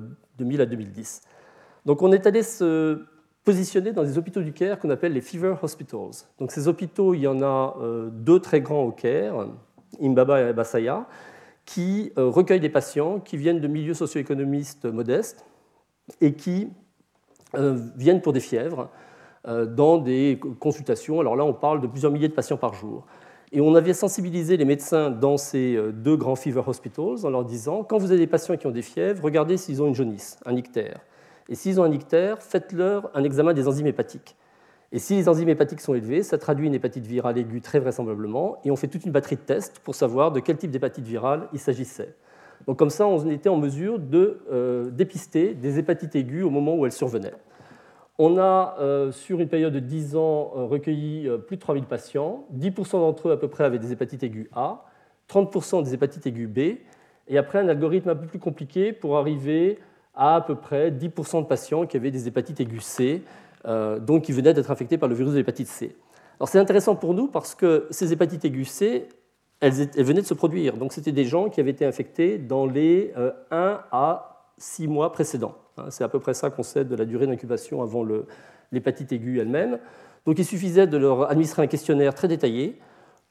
à 2010. Donc on est allé se positionner dans des hôpitaux du Caire qu'on appelle les Fever Hospitals. Donc ces hôpitaux, il y en a deux très grands au Caire, Imbaba et Bassaya, qui recueillent des patients qui viennent de milieux socio-économistes modestes et qui viennent pour des fièvres dans des consultations. Alors là, on parle de plusieurs milliers de patients par jour. Et on avait sensibilisé les médecins dans ces deux grands fever hospitals en leur disant, quand vous avez des patients qui ont des fièvres, regardez s'ils ont une jaunisse, un ictère. Et s'ils ont un ictère, faites-leur un examen des enzymes hépatiques. Et si les enzymes hépatiques sont élevées, ça traduit une hépatite virale aiguë très vraisemblablement, et on fait toute une batterie de tests pour savoir de quel type d'hépatite virale il s'agissait. Donc comme ça, on était en mesure de dépister des hépatites aiguës au moment où elles survenaient. On a, sur une période de 10 ans, recueilli plus de 3000 patients. 10% d'entre eux, à peu près, avaient des hépatites aiguës A, 30% des hépatites aiguës B, et après un algorithme un peu plus compliqué pour arriver à peu près 10% de patients qui avaient des hépatites aiguës C, donc qui venaient d'être infectés par le virus de l'hépatite C. Alors c'est intéressant pour nous parce que ces hépatites aiguës C, elles venaient de se produire. Donc c'était des gens qui avaient été infectés dans les 1 à 6 mois précédents. C'est à peu près ça qu'on sait de la durée d'incubation avant l'hépatite aiguë elle-même. Donc il suffisait de leur administrer un questionnaire très détaillé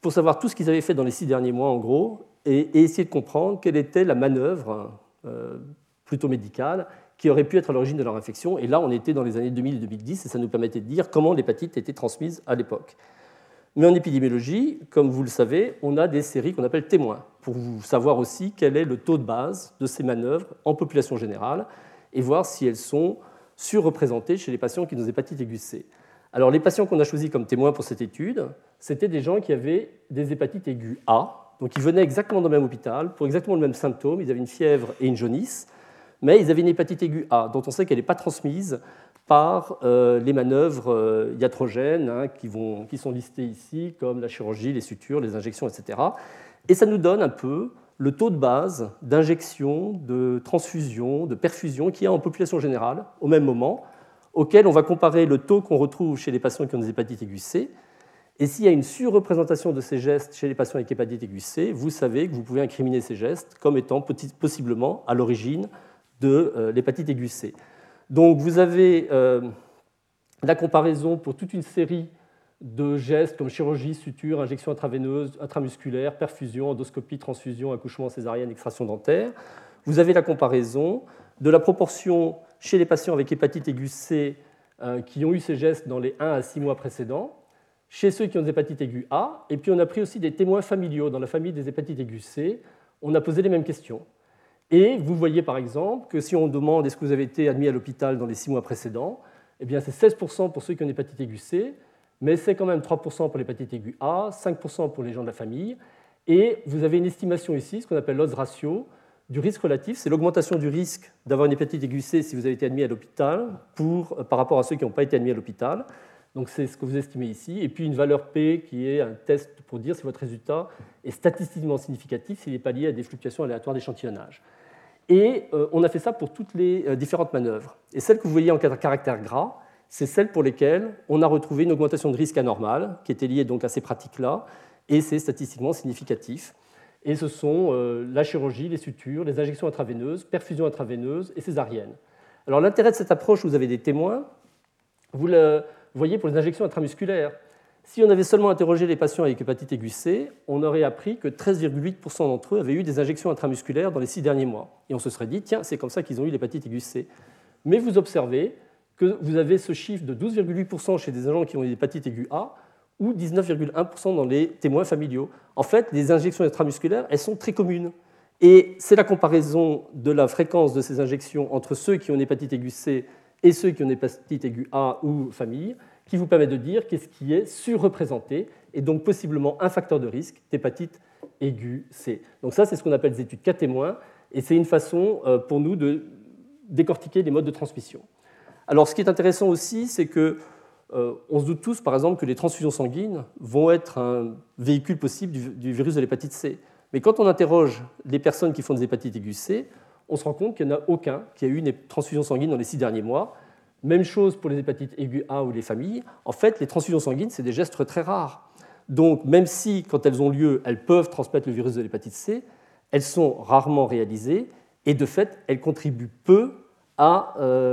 pour savoir tout ce qu'ils avaient fait dans les 6 derniers mois, en gros, et essayer de comprendre quelle était la manœuvre, plutôt médicale, qui aurait pu être à l'origine de leur infection. Et là, on était dans les années 2000 et 2010, et ça nous permettait de dire comment l'hépatite était transmise à l'époque. Mais en épidémiologie, comme vous le savez, on a des séries qu'on appelle témoins, pour savoir aussi quel est le taux de base de ces manœuvres en population générale, et voir si elles sont surreprésentées chez les patients qui ont des hépatites aiguës C. Alors, les patients qu'on a choisis comme témoins pour cette étude, c'était des gens qui avaient des hépatites aiguës A, donc ils venaient exactement dans le même hôpital, pour exactement le même symptôme, ils avaient une fièvre et une jaunisse, mais ils avaient une hépatite aiguë A, dont on sait qu'elle n'est pas transmise par les manœuvres iatrogènes qui sont listées ici, comme la chirurgie, les sutures, les injections, etc. Et ça nous donne un peu le taux de base d'injection, de transfusion, de perfusion qu'il y a en population générale au même moment, auquel on va comparer le taux qu'on retrouve chez les patients qui ont des hépatites aiguës C. Et s'il y a une surreprésentation de ces gestes chez les patients avec hépatite aiguë C, vous savez que vous pouvez incriminer ces gestes comme étant possiblement à l'origine de l'hépatite aiguë C. Donc vous avez la comparaison pour toute une série de gestes comme chirurgie, suture, injection intraveineuse, intramusculaire, perfusion, endoscopie, transfusion, accouchement césarienne, extraction dentaire. Vous avez la comparaison de la proportion chez les patients avec hépatite aiguë C qui ont eu ces gestes dans les 1 à 6 mois précédents, chez ceux qui ont des hépatites aiguës A, et puis on a pris aussi des témoins familiaux dans la famille des hépatites aiguës C. On a posé les mêmes questions. Et vous voyez par exemple que si on demande est-ce que vous avez été admis à l'hôpital dans les 6 mois précédents, eh bien c'est 16% pour ceux qui ont une hépatite aiguë C, mais c'est quand même 3% pour l'hépatite aiguë A, 5% pour les gens de la famille. Et vous avez une estimation ici, ce qu'on appelle l'odds ratio, du risque relatif. C'est l'augmentation du risque d'avoir une hépatite aiguë C si vous avez été admis à l'hôpital par rapport à ceux qui n'ont pas été admis à l'hôpital. Donc c'est ce que vous estimez ici. Et puis une valeur P qui est un test pour dire si votre résultat est statistiquement significatif, s'il n'est pas lié à des fluctuations aléatoires d'échantillonnage. Et on a fait ça pour toutes les différentes manœuvres. Et celles que vous voyez en caractère gras, c'est celles pour lesquelles on a retrouvé une augmentation de risque anormale, qui était liée donc à ces pratiques-là, et c'est statistiquement significatif. Et ce sont la chirurgie, les sutures, les injections intraveineuses, perfusion intraveineuse et césarienne. Alors l'intérêt de cette approche où vous avez des témoins, vous le voyez pour les injections intramusculaires. Si on avait seulement interrogé les patients avec hépatite aiguë C, on aurait appris que 13,8% d'entre eux avaient eu des injections intramusculaires dans les 6 derniers mois. Et on se serait dit, tiens, c'est comme ça qu'ils ont eu l'hépatite aiguë C. Mais vous observez que vous avez ce chiffre de 12,8% chez des gens qui ont eu l'hépatite aiguë A ou 19,1% dans les témoins familiaux. En fait, les injections intramusculaires, elles sont très communes. Et c'est la comparaison de la fréquence de ces injections entre ceux qui ont une hépatite aiguë C et ceux qui ont une hépatite aiguë A ou famille, qui vous permet de dire qu'est-ce qui est surreprésenté et donc possiblement un facteur de risque d'hépatite aiguë C. Donc ça, c'est ce qu'on appelle des études cas témoins, et c'est une façon pour nous de décortiquer les modes de transmission. Alors, ce qui est intéressant aussi, c'est que on se doute tous, par exemple, que les transfusions sanguines vont être un véhicule possible du virus de l'hépatite C. Mais quand on interroge les personnes qui font des hépatites aiguës C, on se rend compte qu'il n'y en a aucun qui a eu une transfusion sanguine dans les 6 derniers mois. Même chose pour les hépatites aiguës A ou les familles. En fait, les transfusions sanguines, c'est des gestes très rares. Donc, même si, quand elles ont lieu, elles peuvent transmettre le virus de l'hépatite C, elles sont rarement réalisées et, de fait, elles contribuent peu à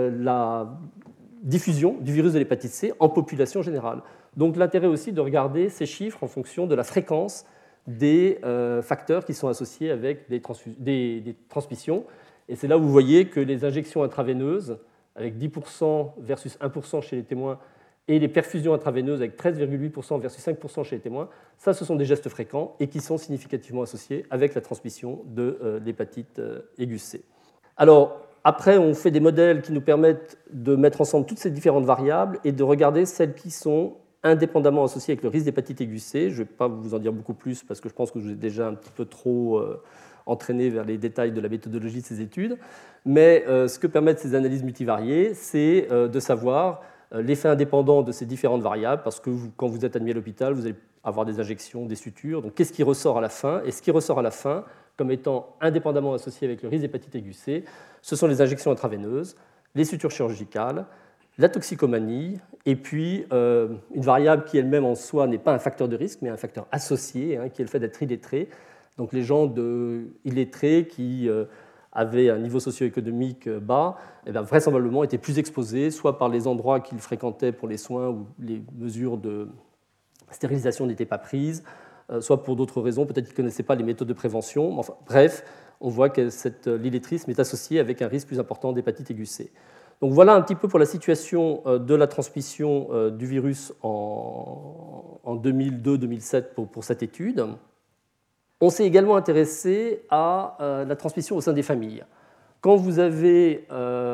la diffusion du virus de l'hépatite C en population générale. Donc, l'intérêt aussi de regarder ces chiffres en fonction de la fréquence des facteurs qui sont associés avec des transmissions. Et c'est là où vous voyez que les injections intraveineuses, avec 10% versus 1% chez les témoins, et les perfusions intraveineuses avec 13,8% versus 5% chez les témoins, ça, ce sont des gestes fréquents et qui sont significativement associés avec la transmission de l'hépatite aiguë C. Alors, après, on fait des modèles qui nous permettent de mettre ensemble toutes ces différentes variables et de regarder celles qui sont indépendamment associées avec le risque d'hépatite aiguë C. Je ne vais pas vous en dire beaucoup plus parce que je pense que je vous ai déjà un petit peu trop entraîné vers les détails de la méthodologie de ces études. Mais ce que permettent ces analyses multivariées, c'est de savoir l'effet indépendant de ces différentes variables, parce que quand vous êtes admis à l'hôpital, vous allez avoir des injections, des sutures. Donc, qu'est-ce qui ressort à la fin? Et ce qui ressort à la fin, comme étant indépendamment associé avec le risque d'hépatite aiguë C, ce sont les injections intraveineuses, les sutures chirurgicales, la toxicomanie, et puis une variable qui elle-même en soi n'est pas un facteur de risque, mais un facteur associé, qui est le fait d'être illettré. Donc, les gens illettrés qui avaient un niveau socio-économique bas, vraisemblablement étaient plus exposés, soit par les endroits qu'ils fréquentaient pour les soins où les mesures de stérilisation n'étaient pas prises, soit pour d'autres raisons, peut-être qu'ils ne connaissaient pas les méthodes de prévention. Enfin, bref, on voit que l'illettrisme est associé avec un risque plus important d'hépatite aiguë C. Donc voilà un petit peu pour la situation de la transmission du virus en 2002-2007 pour cette étude. On s'est également intéressé à la transmission au sein des familles. Quand vous avez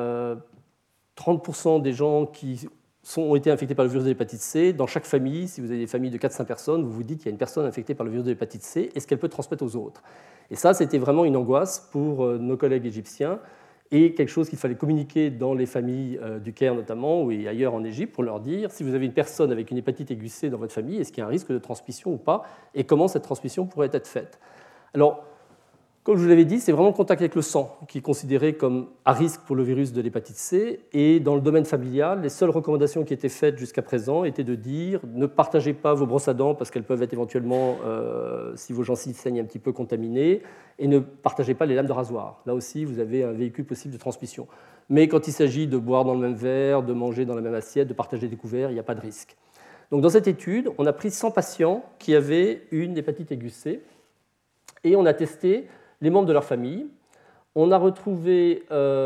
30% des gens qui ont été infectés par le virus de l'hépatite C, dans chaque famille, si vous avez des familles de 4-5 personnes, vous vous dites qu'il y a une personne infectée par le virus de l'hépatite C, est-ce qu'elle peut transmettre aux autres? Et ça, c'était vraiment une angoisse pour nos collègues égyptiens et quelque chose qu'il fallait communiquer dans les familles du Caire notamment, et ailleurs en Égypte, pour leur dire si vous avez une personne avec une hépatite aiguë C dans votre famille, est-ce qu'il y a un risque de transmission ou pas, et comment cette transmission pourrait être faite. Alors, comme je vous l'avais dit, c'est vraiment le contact avec le sang qui est considéré comme à risque pour le virus de l'hépatite C. Et dans le domaine familial, les seules recommandations qui étaient faites jusqu'à présent étaient de dire ne partagez pas vos brosses à dents parce qu'elles peuvent être éventuellement, si vos gencives saignent un petit peu, contaminées, et ne partagez pas les lames de rasoir. Là aussi, vous avez un véhicule possible de transmission. Mais quand il s'agit de boire dans le même verre, de manger dans la même assiette, de partager des couverts, il n'y a pas de risque. Donc dans cette étude, on a pris 100 patients qui avaient une hépatite aiguë C et on a testé les membres de leur famille. On a retrouvé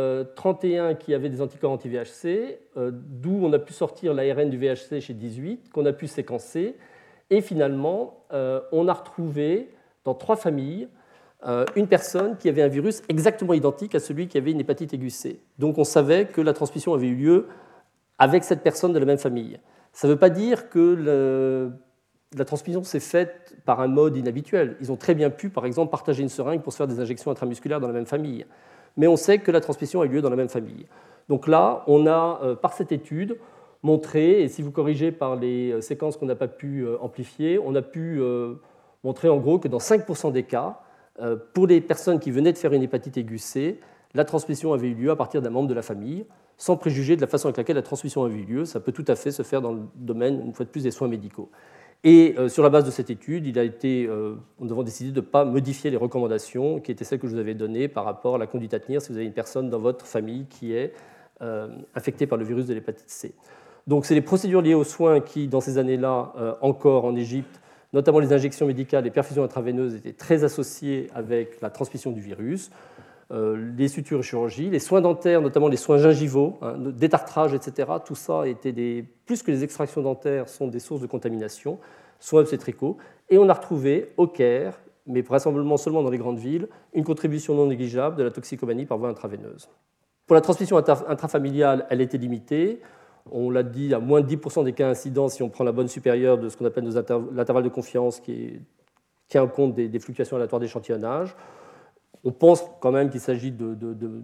31 qui avaient des anticorps anti-VHC, d'où on a pu sortir l'ARN du VHC chez 18, qu'on a pu séquencer. Et finalement, on a retrouvé dans 3 familles une personne qui avait un virus exactement identique à celui qui avait une hépatite aiguë C. Donc on savait que la transmission avait eu lieu avec cette personne de la même famille. Ça ne veut pas dire que la transmission s'est faite par un mode inhabituel. Ils ont très bien pu, par exemple, partager une seringue pour se faire des injections intramusculaires dans la même famille. Mais on sait que la transmission a eu lieu dans la même famille. Donc là, on a, par cette étude, montré, et si vous corrigez par les séquences qu'on n'a pas pu amplifier, on a pu montrer en gros que dans 5% des cas, pour les personnes qui venaient de faire une hépatite aiguë C, la transmission avait eu lieu à partir d'un membre de la famille, sans préjuger de la façon avec laquelle la transmission avait eu lieu. Ça peut tout à fait se faire dans le domaine, une fois de plus, des soins médicaux. Et sur la base de cette étude, nous avons décidé de ne pas modifier les recommandations qui étaient celles que je vous avais données par rapport à la conduite à tenir si vous avez une personne dans votre famille qui est infectée par le virus de l'hépatite C. Donc, c'est les procédures liées aux soins qui, dans ces années-là, encore en Égypte, notamment les injections médicales, les perfusions intraveineuses étaient très associées avec la transmission du virus. Les sutures et chirurgies, les soins dentaires, notamment les soins gingivaux, détartrage, etc., tout ça était plus que les extractions dentaires sont des sources de contamination, soins obstétricaux. Et on a retrouvé au Caire, mais vraisemblablement seulement dans les grandes villes, une contribution non négligeable de la toxicomanie par voie intraveineuse. Pour la transmission intrafamiliale, elle était limitée. On l'a dit, à moins de 10% des cas incidents si on prend la bonne supérieure de ce qu'on appelle l'intervalle de confiance qui tient compte des fluctuations aléatoires d'échantillonnage. On pense quand même qu'il s'agit de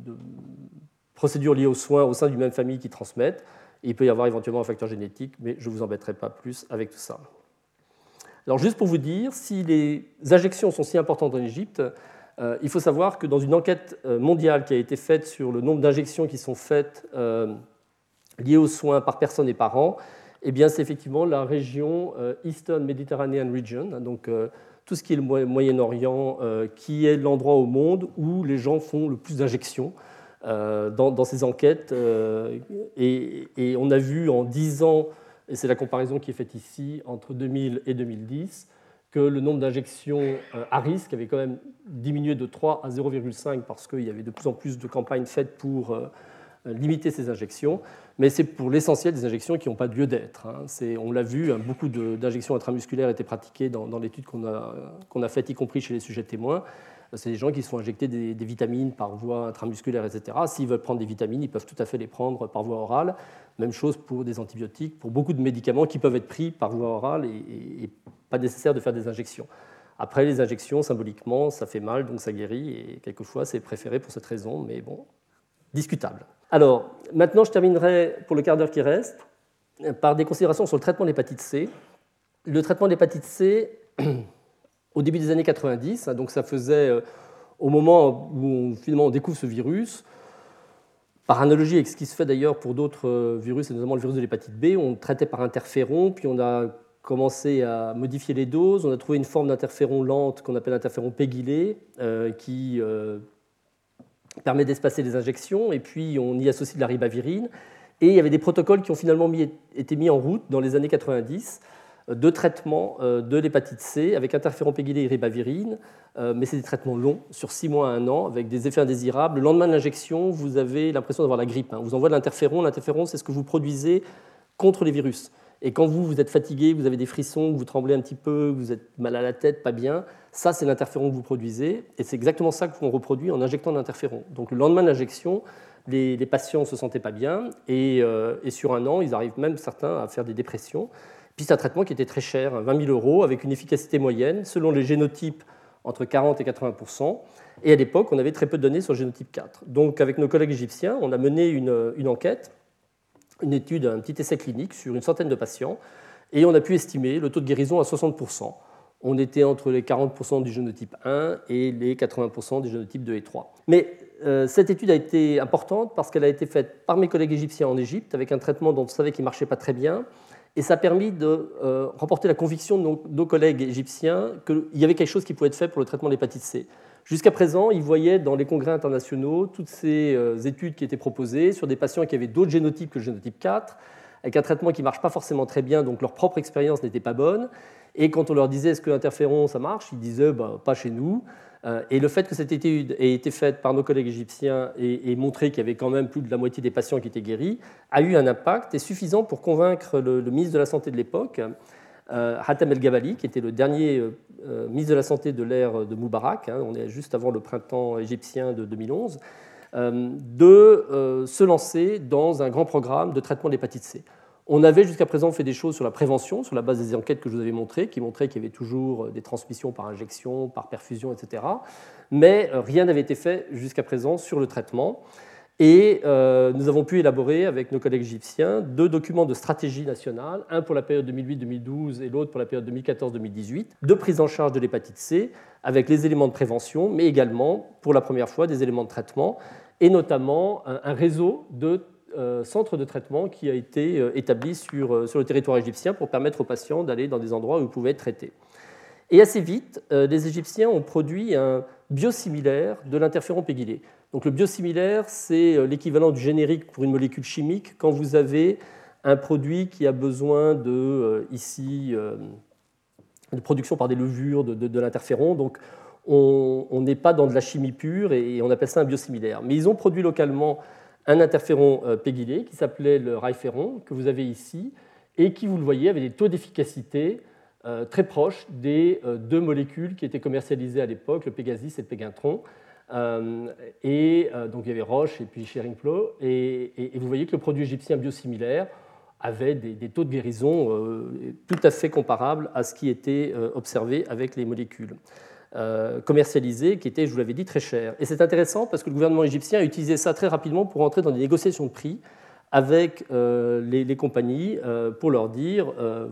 procédures liées aux soins au sein d'une même famille qui transmettent. Et il peut y avoir éventuellement un facteur génétique, mais je ne vous embêterai pas plus avec tout ça. Alors juste pour vous dire, si les injections sont si importantes en Égypte, il faut savoir que dans une enquête mondiale qui a été faite sur le nombre d'injections qui sont faites liées aux soins par personne et par an, eh bien, c'est effectivement la région Eastern Mediterranean Region, donc tout ce qui est le Moyen-Orient, qui est l'endroit au monde où les gens font le plus d'injections dans ces enquêtes. Et on a vu en 10 ans, et c'est la comparaison qui est faite ici, entre 2000 et 2010, que le nombre d'injections à risque avait quand même diminué de 3 à 0,5 parce qu'il y avait de plus en plus de campagnes faites pour limiter ces injections, mais c'est pour l'essentiel des injections qui n'ont pas de lieu d'être. On l'a vu, beaucoup d'injections intramusculaires étaient pratiquées dans l'étude qu'on a faite, y compris chez les sujets témoins. C'est des gens qui se font injecter des vitamines par voie intramusculaire, etc. S'ils veulent prendre des vitamines, ils peuvent tout à fait les prendre par voie orale. Même chose pour des antibiotiques, pour beaucoup de médicaments qui peuvent être pris par voie orale et pas nécessaire de faire des injections. Après, les injections, symboliquement, ça fait mal, donc ça guérit, et quelquefois, c'est préféré pour cette raison, mais bon, discutable. Alors, maintenant, je terminerai pour le quart d'heure qui reste par des considérations sur le traitement de l'hépatite C. Le traitement de l'hépatite C, au début des années 90, donc ça faisait au moment où finalement on découvre ce virus, par analogie avec ce qui se fait d'ailleurs pour d'autres virus, et notamment le virus de l'hépatite B, on traitait par interféron, puis on a commencé à modifier les doses, on a trouvé une forme d'interféron lente qu'on appelle interféron pégylé, qui permet d'espacer les injections, et puis on y associe de la ribavirine. Et il y avait des protocoles qui ont finalement été mis en route dans les années 90 de traitement de l'hépatite C avec interféron pégylé et ribavirine, mais c'est des traitements longs, sur 6 mois à 1 an, avec des effets indésirables. Le lendemain de l'injection, vous avez l'impression d'avoir la grippe. On vous envoie de l'interféron. L'interféron, c'est ce que vous produisez contre les virus. Et quand vous êtes fatigué, vous avez des frissons, vous tremblez un petit peu, vous êtes mal à la tête, pas bien, ça, c'est l'interféron que vous produisez. Et c'est exactement ça qu'on reproduit en injectant de l'interféron. Donc le lendemain de l'injection, les patients ne se sentaient pas bien. Et sur 1 an, ils arrivent même, certains, à faire des dépressions. Puis c'est un traitement qui était très cher, 20 000 €, avec une efficacité moyenne, selon les génotypes, entre 40 et 80 %. Et à l'époque, on avait très peu de données sur le génotype 4. Donc avec nos collègues égyptiens, on a mené une enquête, une étude, un petit essai clinique sur une centaine de patients, et on a pu estimer le taux de guérison à 60 %. On était entre les 40 % du génotype 1 et les 80 % des génotypes 2 et 3. Mais cette étude a été importante parce qu'elle a été faite par mes collègues égyptiens en Égypte, avec un traitement dont on savait qu'il ne marchait pas très bien, et ça a permis de remporter la conviction de nos collègues égyptiens qu'il y avait quelque chose qui pouvait être fait pour le traitement de l'hépatite C. Jusqu'à présent, ils voyaient dans les congrès internationaux toutes ces études qui étaient proposées sur des patients qui avaient d'autres génotypes que le génotype 4, avec un traitement qui ne marche pas forcément très bien, donc leur propre expérience n'était pas bonne. Et quand on leur disait est-ce que l'interféron ça marche, ils disaient pas chez nous. Et le fait que cette étude ait été faite par nos collègues égyptiens et montré qu'il y avait quand même plus de la moitié des patients qui étaient guéris a eu un impact et suffisant pour convaincre le ministre de la Santé de l'époque, Hatem El-Gabali, qui était le dernier ministre de la Santé de l'ère de Moubarak, on est juste avant le printemps égyptien de 2011, de se lancer dans un grand programme de traitement de l'hépatite C. On avait jusqu'à présent fait des choses sur la prévention, sur la base des enquêtes que je vous avais montrées, qui montraient qu'il y avait toujours des transmissions par injection, par perfusion, etc. Mais rien n'avait été fait jusqu'à présent sur le traitement. Et nous avons pu élaborer avec nos collègues égyptiens 2 documents de stratégie nationale, un pour la période 2008-2012 et l'autre pour la période 2014-2018, de prise en charge de l'hépatite C, avec les éléments de prévention, mais également, pour la première fois, des éléments de traitement, et notamment un réseau de centre de traitement qui a été établi sur le territoire égyptien pour permettre aux patients d'aller dans des endroits où ils pouvaient être traités. Et assez vite, les Égyptiens ont produit un biosimilaire de l'interféron pégylé. Donc le biosimilaire, c'est l'équivalent du générique pour une molécule chimique quand vous avez un produit qui a besoin de production par des levures de l'interféron. Donc on n'est pas dans de la chimie pure et on appelle ça un biosimilaire. Mais ils ont produit localement un interféron pégylé qui s'appelait le Ryferon, que vous avez ici, et qui, vous le voyez, avait des taux d'efficacité très proches des 2 molécules qui étaient commercialisées à l'époque, le Pegasis et le Pegintron. Donc il y avait Roche et puis Schering-Plough, et vous voyez que le produit égyptien biosimilaire avait des taux de guérison tout à fait comparables à ce qui était observé avec les molécules commercialisées, qui étaient, je vous l'avais dit, très chères. Et c'est intéressant parce que le gouvernement égyptien a utilisé ça très rapidement pour entrer dans des négociations de prix avec les compagnies pour leur dire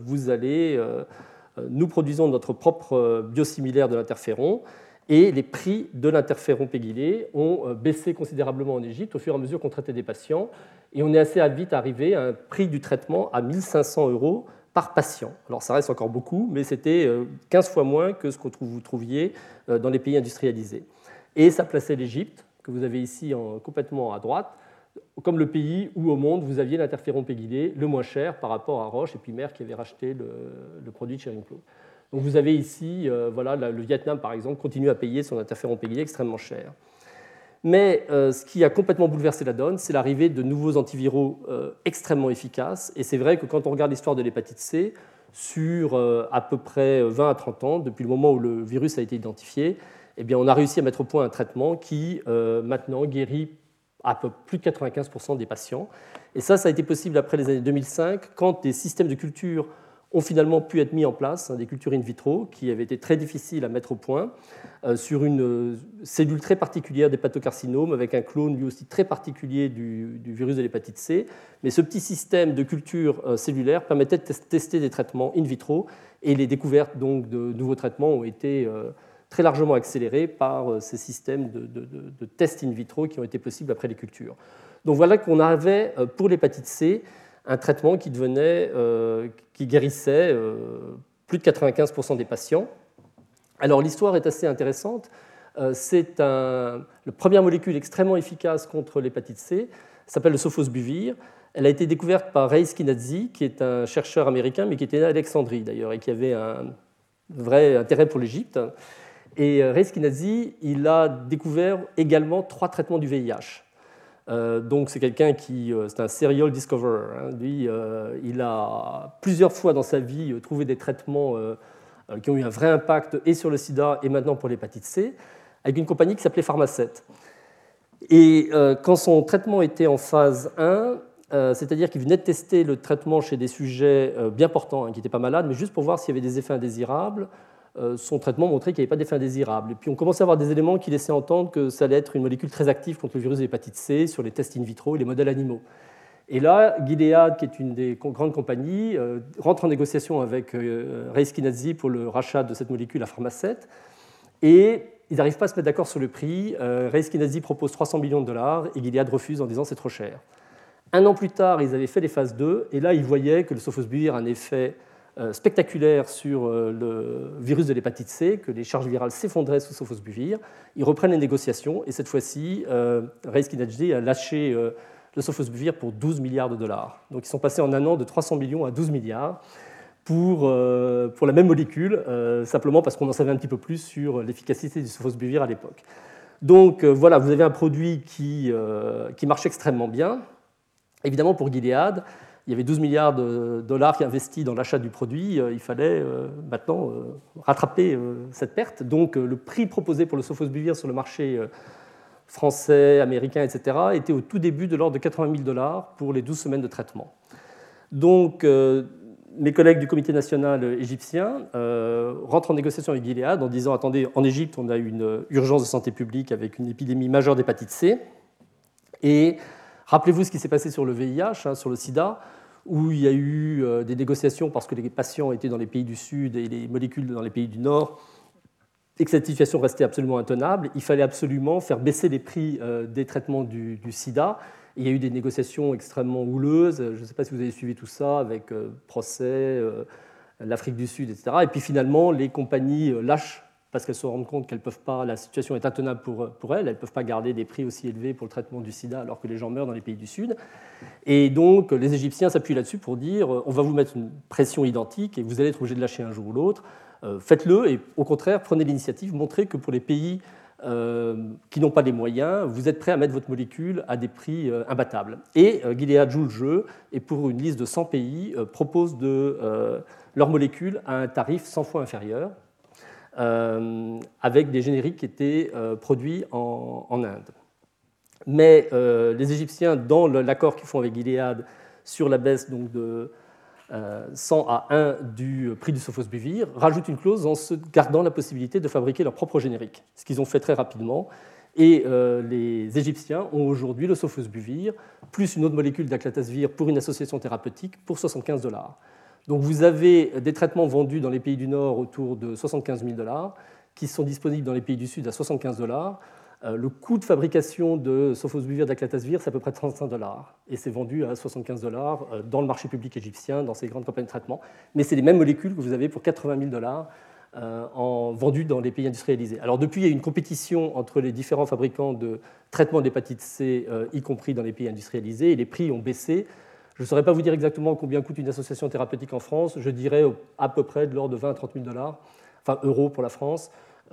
nous produisons notre propre biosimilaire de l'interféron, et les prix de l'interféron pégylé ont baissé considérablement en Égypte au fur et à mesure qu'on traitait des patients, et on est assez vite arrivé à un prix du traitement à 1 500 € par patient. Alors ça reste encore beaucoup, mais c'était 15 fois moins que ce que vous trouviez dans les pays industrialisés. Et ça plaçait l'Égypte, que vous avez ici complètement à droite, comme le pays où au monde vous aviez l'interféron pégylé le moins cher par rapport à Roche et puis Merck qui avait racheté le produit de Schering-Plough. Donc vous avez ici, le Vietnam par exemple continue à payer son interféron pégylé extrêmement cher. Mais ce qui a complètement bouleversé la donne, c'est l'arrivée de nouveaux antiviraux extrêmement efficaces. Et c'est vrai que quand on regarde l'histoire de l'hépatite C, sur à peu près 20 à 30 ans, depuis le moment où le virus a été identifié, eh bien, on a réussi à mettre au point un traitement qui maintenant guérit à peu plus de 95 % des patients. Et ça a été possible après les années 2005, quand des systèmes de culture ont finalement pu être mis en place, des cultures in vitro, qui avaient été très difficiles à mettre au point, sur une cellule très particulière d'hépatocarcinome, avec un clone lui aussi très particulier du virus de l'hépatite C. Mais ce petit système de culture cellulaire permettait de tester des traitements in vitro, et les découvertes donc, de nouveaux traitements ont été très largement accélérées par ces systèmes de tests in vitro qui ont été possibles après les cultures. Donc voilà qu'on avait pour l'hépatite C un traitement qui guérissait plus de 95 % des patients. Alors l'histoire est assez intéressante. C'est la première molécule extrêmement efficace contre l'hépatite C, s'appelle le sofosbuvir. Elle a été découverte par Ray Skenazy, qui est un chercheur américain, mais qui était né à Alexandrie d'ailleurs, et qui avait un vrai intérêt pour l'Égypte. Et Ray Skenazy, il a découvert également 3 traitements du VIH. Donc c'est quelqu'un c'est un serial discoverer. Hein. Lui, il a plusieurs fois dans sa vie trouvé des traitements qui ont eu un vrai impact et sur le sida et maintenant pour l'hépatite C, avec une compagnie qui s'appelait Pharmacet. Et quand son traitement était en phase 1, c'est-à-dire qu'il venait de tester le traitement chez des sujets bien portants, hein, qui n'étaient pas malades, mais juste pour voir s'il y avait des effets indésirables, son traitement montrait qu'il n'y avait pas d'effet indésirable. Et puis on commençait à avoir des éléments qui laissaient entendre que ça allait être une molécule très active contre le virus de l'hépatite C sur les tests in vitro et les modèles animaux. Et là, Gilead, qui est une des grandes compagnies, rentre en négociation avec Ray Skenazy pour le rachat de cette molécule à Pharmacet. Et ils n'arrivent pas à se mettre d'accord sur le prix. Ray Skenazy propose 300 millions de dollars et Gilead refuse en disant c'est trop cher. Un an plus tard, ils avaient fait les phases 2 et là, ils voyaient que le sofosbuvir a un effet spectaculaire sur le virus de l'hépatite C, que les charges virales s'effondraient sous sofosbuvir. Ils reprennent les négociations et cette fois-ci, Ray Skenazy a lâché le sofosbuvir pour 12 milliards de dollars. Donc ils sont passés en un an de 300 millions à 12 milliards pour la même molécule, simplement parce qu'on en savait un petit peu plus sur l'efficacité du sofosbuvir à l'époque. Donc voilà, vous avez un produit qui marche extrêmement bien. Évidemment, pour Gilead, il y avait 12 milliards de dollars qui investis dans l'achat du produit. Il fallait maintenant rattraper cette perte. Donc le prix proposé pour le sofosbuvir sur le marché français, américain, etc., était au tout début de l'ordre de 80 000 dollars pour les 12 semaines de traitement. Donc mes collègues du comité national égyptien rentrent en négociation avec Gilead en disant « Attendez, en Égypte, on a une urgence de santé publique avec une épidémie majeure d'hépatite C. Et rappelez-vous ce qui s'est passé sur le VIH, sur le sida, où il y a eu des négociations parce que les patients étaient dans les pays du Sud et les molécules dans les pays du Nord, et que cette situation restait absolument intenable. Il fallait absolument faire baisser les prix des traitements du sida. Et il y a eu des négociations extrêmement houleuses. Je ne sais pas si vous avez suivi tout ça, avec procès, l'Afrique du Sud, etc. Et puis finalement, les compagnies lâchent parce qu'elles se rendent compte qu'elles peuvent pas, la situation est intenable pour elles ne peuvent pas garder des prix aussi élevés pour le traitement du sida alors que les gens meurent dans les pays du Sud. Et donc les Égyptiens s'appuient là-dessus pour dire on va vous mettre une pression identique et vous allez être obligé de lâcher un jour ou l'autre. Faites-le et au contraire, prenez l'initiative, montrez que pour les pays qui n'ont pas les moyens, vous êtes prêts à mettre votre molécule à des prix imbattables. Et Gilead joue le jeu et pour une liste de 100 pays propose leur molécule à un tarif 100 fois inférieur. Avec des génériques qui étaient produits en Inde. Mais les Égyptiens, dans l'accord qu'ils font avec Gilead sur la baisse donc, de 100 à 1 du prix du sofosbuvir, rajoutent une clause en se gardant la possibilité de fabriquer leur propre générique, ce qu'ils ont fait très rapidement. Et les Égyptiens ont aujourd'hui le sofosbuvir, plus une autre molécule d'aclatasvir pour une association thérapeutique pour 75 dollars. Donc vous avez des traitements vendus dans les pays du Nord autour de 75 000 dollars, qui sont disponibles dans les pays du Sud à 75 dollars. Le coût de fabrication de sofosbuvir d'aclatasvir, c'est à peu près 35 dollars. Et c'est vendu à 75 dollars dans le marché public égyptien, dans ces grandes campagnes de traitement. Mais c'est les mêmes molécules que vous avez pour 80 000 dollars vendues dans les pays industrialisés. Alors depuis, il y a eu une compétition entre les différents fabricants de traitements d'hépatite C, y compris dans les pays industrialisés, et les prix ont baissé. Je ne saurais pas vous dire exactement combien coûte une association thérapeutique en France. Je dirais à peu près de l'ordre de 20 à 30 000 dollars, enfin euros pour la France.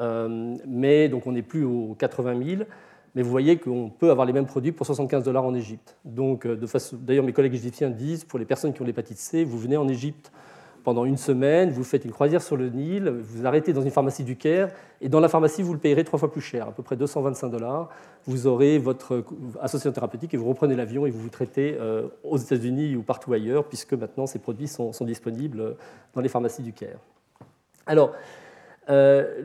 Mais donc on n'est plus aux 80 000. Mais vous voyez qu'on peut avoir les mêmes produits pour 75 dollars en Égypte. Donc, d'ailleurs, mes collègues égyptiens disent, pour les personnes qui ont l'hépatite C, vous venez en Égypte pendant une semaine, vous faites une croisière sur le Nil, vous arrêtez dans une pharmacie du Caire, et dans la pharmacie, vous le payerez 3 fois plus cher, à peu près 225 dollars. Vous aurez votre association thérapeutique et vous reprenez l'avion et vous vous traitez aux États-Unis ou partout ailleurs, puisque maintenant ces produits sont disponibles dans les pharmacies du Caire. Alors, il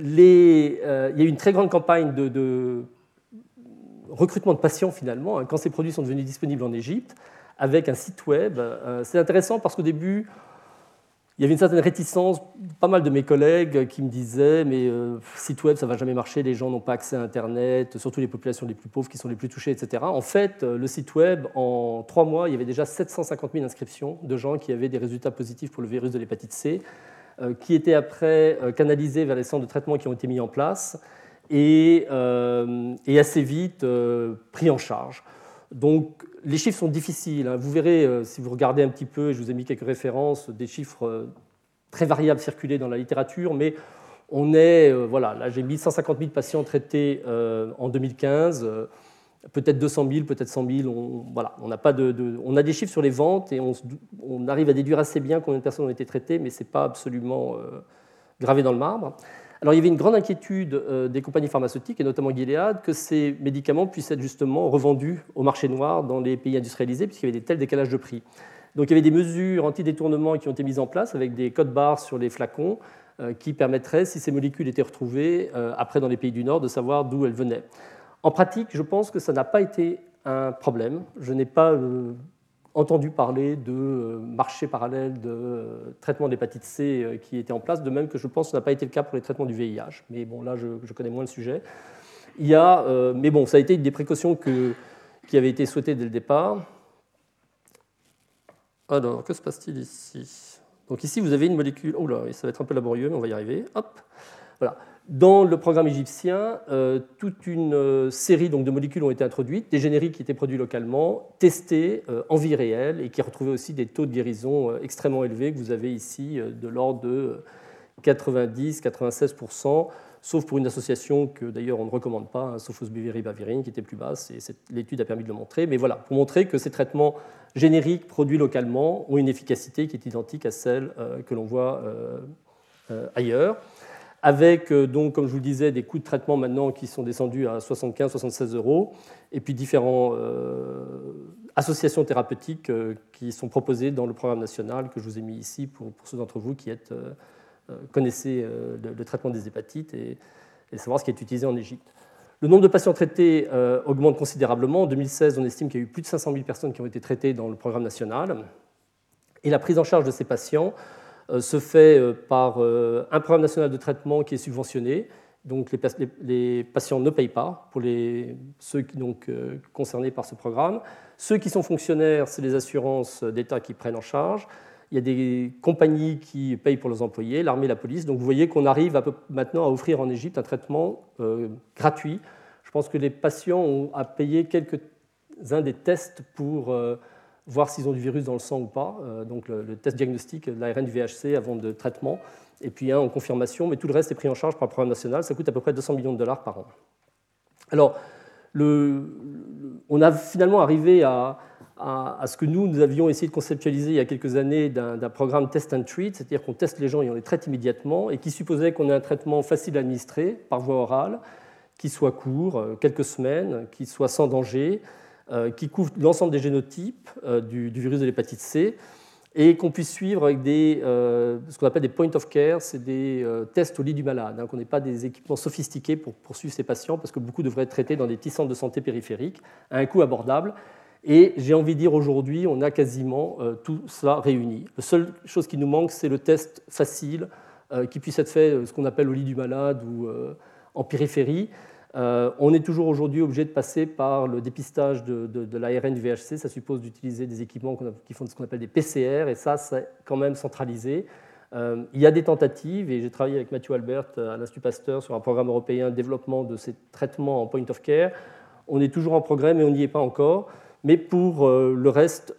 y a eu une très grande campagne de recrutement de patients, finalement, quand ces produits sont devenus disponibles en Égypte, avec un site web. C'est intéressant parce qu'au début, il y avait une certaine réticence, pas mal de mes collègues qui me disaient « mais site web, ça ne va jamais marcher, les gens n'ont pas accès à Internet, surtout les populations les plus pauvres qui sont les plus touchées, etc. » En fait, le site web, en 3 mois, il y avait déjà 750 000 inscriptions de gens qui avaient des résultats positifs pour le virus de l'hépatite C, qui étaient après canalisés vers les centres de traitement qui ont été mis en place et assez vite pris en charge. Donc les chiffres sont difficiles. Vous verrez, si vous regardez un petit peu, je vous ai mis quelques références, des chiffres très variables circulés dans la littérature, mais on est, voilà, là j'ai mis 150 000 patients traités en 2015, peut-être 200 000, peut-être 100 000. Voilà, on a des chiffres sur les ventes et on arrive à déduire assez bien combien de personnes ont été traitées, mais ce n'est pas absolument gravé dans le marbre. Alors, il y avait une grande inquiétude des compagnies pharmaceutiques, et notamment Gilead, que ces médicaments puissent être justement revendus au marché noir dans les pays industrialisés, puisqu'il y avait des tels décalages de prix. Donc, il y avait des mesures anti-détournement qui ont été mises en place avec des codes barres sur les flacons qui permettraient, si ces molécules étaient retrouvées après dans les pays du Nord, de savoir d'où elles venaient. En pratique, je pense que ça n'a pas été un problème. Je n'ai pas entendu parler de marché parallèle de traitement d'hépatite C qui était en place, de même que je pense que ça n'a pas été le cas pour les traitements du VIH. Mais bon, là, je connais moins le sujet. Mais bon, ça a été des précautions qui avaient été souhaitées dès le départ. Alors, que se passe-t-il ici? Donc ici, vous avez une molécule... Oh là, ça va être un peu laborieux, mais on va y arriver. Hop, voilà. Dans le programme égyptien, toute une série donc, de molécules ont été introduites, des génériques qui étaient produits localement, testés en vie réelle et qui retrouvaient aussi des taux de guérison extrêmement élevés que vous avez ici, de l'ordre de 90-96%, sauf pour une association que d'ailleurs on ne recommande pas, hein, sofosbuvir-ribavirin, qui était plus basse, et l'étude a permis de le montrer. Mais voilà, pour montrer que ces traitements génériques produits localement ont une efficacité qui est identique à celle que l'on voit ailleurs, avec, donc, comme je vous le disais, des coûts de traitement maintenant qui sont descendus à 75-76 €, et puis différentes associations thérapeutiques qui sont proposées dans le programme national que je vous ai mis ici pour ceux d'entre vous qui connaissez le traitement des hépatites et savoir ce qui est utilisé en Égypte. Le nombre de patients traités augmente considérablement. En 2016, on estime qu'il y a eu plus de 500 000 personnes qui ont été traitées dans le programme national. Et la prise en charge de ces patients se fait par un programme national de traitement qui est subventionné. Donc les patients ne payent pas pour ceux concernés par ce programme. Ceux qui sont fonctionnaires, c'est les assurances d'État qui prennent en charge. Il y a des compagnies qui payent pour leurs employés, l'armée, la police. Donc vous voyez qu'on arrive maintenant à offrir en Égypte un traitement gratuit. Je pense que les patients ont à payer quelques-uns des tests pour voir s'ils ont du virus dans le sang ou pas. Donc le test diagnostique, l'ARN du VHC avant de traitement, et puis un en confirmation, mais tout le reste est pris en charge par le programme national. Ça coûte à peu près 200 millions de dollars par an. Alors, on a finalement arrivé à ce que nous avions essayé de conceptualiser il y a quelques années d'un programme test and treat, c'est-à-dire qu'on teste les gens et on les traite immédiatement, et qui supposait qu'on ait un traitement facile à administrer par voie orale, qui soit court, quelques semaines, qui soit sans danger, qui couvre l'ensemble des génotypes du virus de l'hépatite C, et qu'on puisse suivre avec ce qu'on appelle des point of care, c'est des tests au lit du malade, qu'on n'ait pas des équipements sophistiqués pour poursuivre ces patients, parce que beaucoup devraient être traités dans des petits centres de santé périphériques, à un coût abordable. Et j'ai envie de dire aujourd'hui, on a quasiment tout cela réuni. La seule chose qui nous manque, c'est le test facile qui puisse être fait, ce qu'on appelle au lit du malade ou en périphérie. On est toujours aujourd'hui obligé de passer par le dépistage de l'ARN du VHC. Ça suppose d'utiliser des équipements qui font ce qu'on appelle des PCR, et ça, c'est quand même centralisé. Il y a des tentatives, et j'ai travaillé avec Mathieu Albert à l'Institut Pasteur sur un programme européen de développement de ces traitements en point of care. On est toujours en progrès, mais on n'y est pas encore. Mais pour le reste,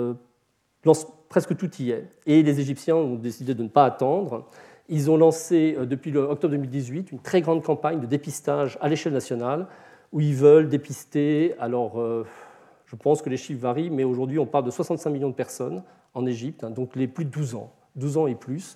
presque tout y est. Et les Égyptiens ont décidé de ne pas attendre. Ils ont lancé, depuis octobre 2018, une très grande campagne de dépistage à l'échelle nationale, où ils veulent dépister, alors je pense que les chiffres varient, mais aujourd'hui on parle de 65 millions de personnes en Égypte, donc les plus de 12 ans et plus,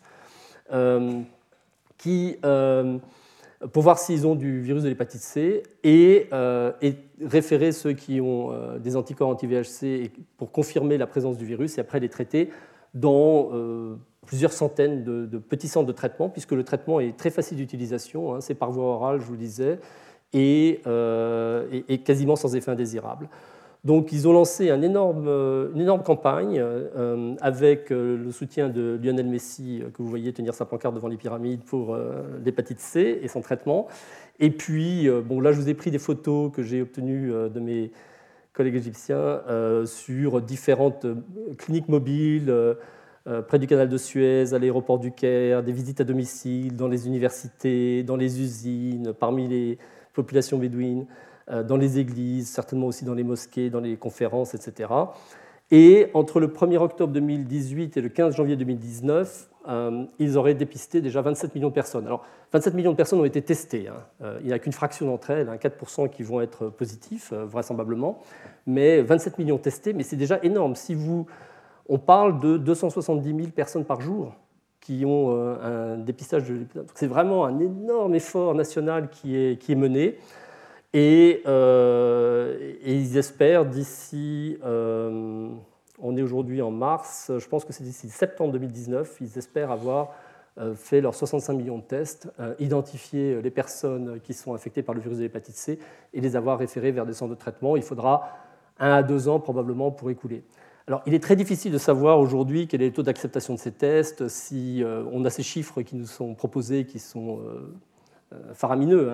pour voir s'ils ont du virus de l'hépatite C et référer ceux qui ont des anticorps anti-VHC pour confirmer la présence du virus et après les traiter dans plusieurs centaines de petits centres de traitement, puisque le traitement est très facile d'utilisation, c'est par voie orale, je vous le disais, et quasiment sans effet indésirable. Donc ils ont lancé une énorme campagne avec le soutien de Lionel Messi, que vous voyez tenir sa pancarte devant les pyramides pour l'hépatite C et son traitement. Et puis, là je vous ai pris des photos que j'ai obtenues de mes collègues égyptiens sur différentes cliniques mobiles près du canal de Suez, à l'aéroport du Caire, des visites à domicile, dans les universités, dans les usines, parmi les populations bédouines. dans les églises, certainement aussi dans les mosquées, dans les conférences, etc. Et entre le 1er octobre 2018 et le 15 janvier 2019, ils auraient dépisté déjà 27 millions de personnes. Alors, 27 millions de personnes ont été testées. Il n'y a qu'une fraction d'entre elles, 4% qui vont être positifs, vraisemblablement. Mais 27 millions testés, mais c'est déjà énorme. On parle de 270 000 personnes par jour qui ont un dépistage de l'hépatite. C'est vraiment un énorme effort national qui est mené. Et ils espèrent d'ici, on est aujourd'hui en mars, je pense que c'est d'ici septembre 2019, ils espèrent avoir fait leurs 65 millions de tests, identifier les personnes qui sont infectées par le virus de l'hépatite C et les avoir référées vers des centres de traitement. Il faudra 1 à 2 ans probablement pour écouler. Alors, il est très difficile de savoir aujourd'hui quel est le taux d'acceptation de ces tests, si on a ces chiffres qui nous sont proposés, qui sont faramineux.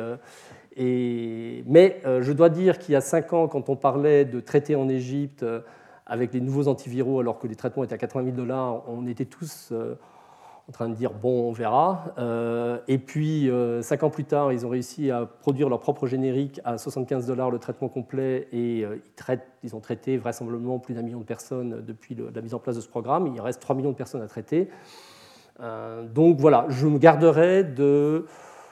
Mais je dois dire qu'il y a 5 ans, quand on parlait de traités en Égypte avec les nouveaux antiviraux, alors que les traitements étaient à 80 000 $, on était tous en train de dire « bon, on verra ». Et puis, 5 ans plus tard, ils ont réussi à produire leur propre générique à 75 $ le traitement complet, et ils ont traité vraisemblablement plus d'1 million de personnes depuis la mise en place de ce programme. Il reste 3 millions de personnes à traiter. Donc voilà, je me garderai de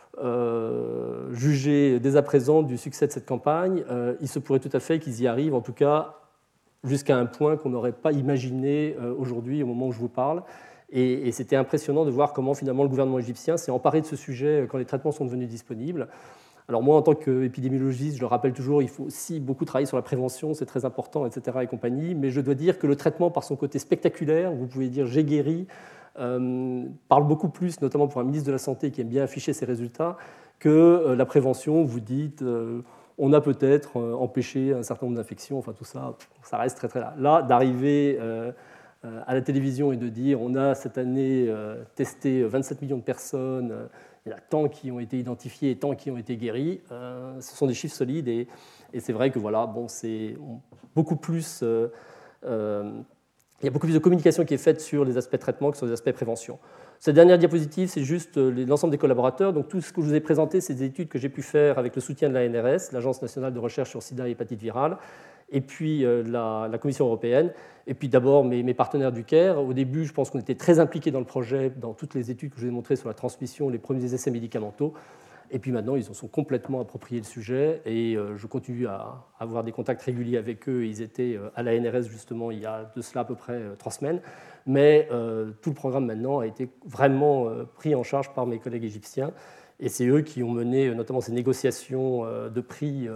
juger dès à présent du succès de cette campagne. Il se pourrait tout à fait qu'ils y arrivent, en tout cas jusqu'à un point qu'on n'aurait pas imaginé aujourd'hui, au moment où je vous parle. Et c'était impressionnant de voir comment finalement le gouvernement égyptien s'est emparé de ce sujet quand les traitements sont devenus disponibles. Alors moi, en tant qu'épidémiologiste, je le rappelle toujours, il faut aussi beaucoup travailler sur la prévention, c'est très important, etc. et compagnie. Mais je dois dire que le traitement, par son côté spectaculaire, vous pouvez dire « j'ai guéri », parle beaucoup plus, notamment pour un ministre de la Santé qui aime bien afficher ses résultats, que la prévention. Vous dites on a peut-être empêché un certain nombre d'infections, enfin tout ça, ça reste très très là. Là, d'arriver à la télévision et de dire on a cette année testé 27 millions de personnes, il y en a tant qui ont été identifiés et tant qui ont été guéris, ce sont des chiffres solides et c'est vrai que voilà, bon, c'est beaucoup plus. Il y a beaucoup plus de communication qui est faite sur les aspects traitement que sur les aspects prévention. Cette dernière diapositive, c'est juste l'ensemble des collaborateurs. Donc, tout ce que je vous ai présenté, c'est des études que j'ai pu faire avec le soutien de l'ANRS, l'Agence nationale de recherche sur sida et hépatite virale, et puis la Commission européenne, et puis d'abord mes partenaires du CARE. Au début, je pense qu'on était très impliqués dans le projet, dans toutes les études que je vous ai montrées sur la transmission, les premiers essais médicamentaux. Et puis maintenant, ils en sont complètement appropriés le sujet et je continue à avoir des contacts réguliers avec eux. Ils étaient à l'ANRS justement il y a de cela à peu près 3 semaines. Mais tout le programme maintenant a été vraiment pris en charge par mes collègues égyptiens. Et c'est eux qui ont mené notamment ces négociations de prix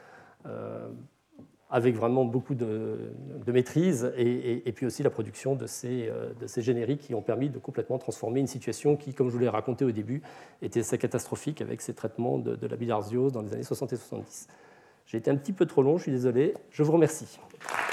avec vraiment beaucoup de maîtrise et puis aussi la production de ces génériques qui ont permis de complètement transformer une situation qui, comme je vous l'ai raconté au début, était assez catastrophique avec ces traitements de la bilharziose dans les années 60 et 70. J'ai été un petit peu trop long, je suis désolé. Je vous remercie.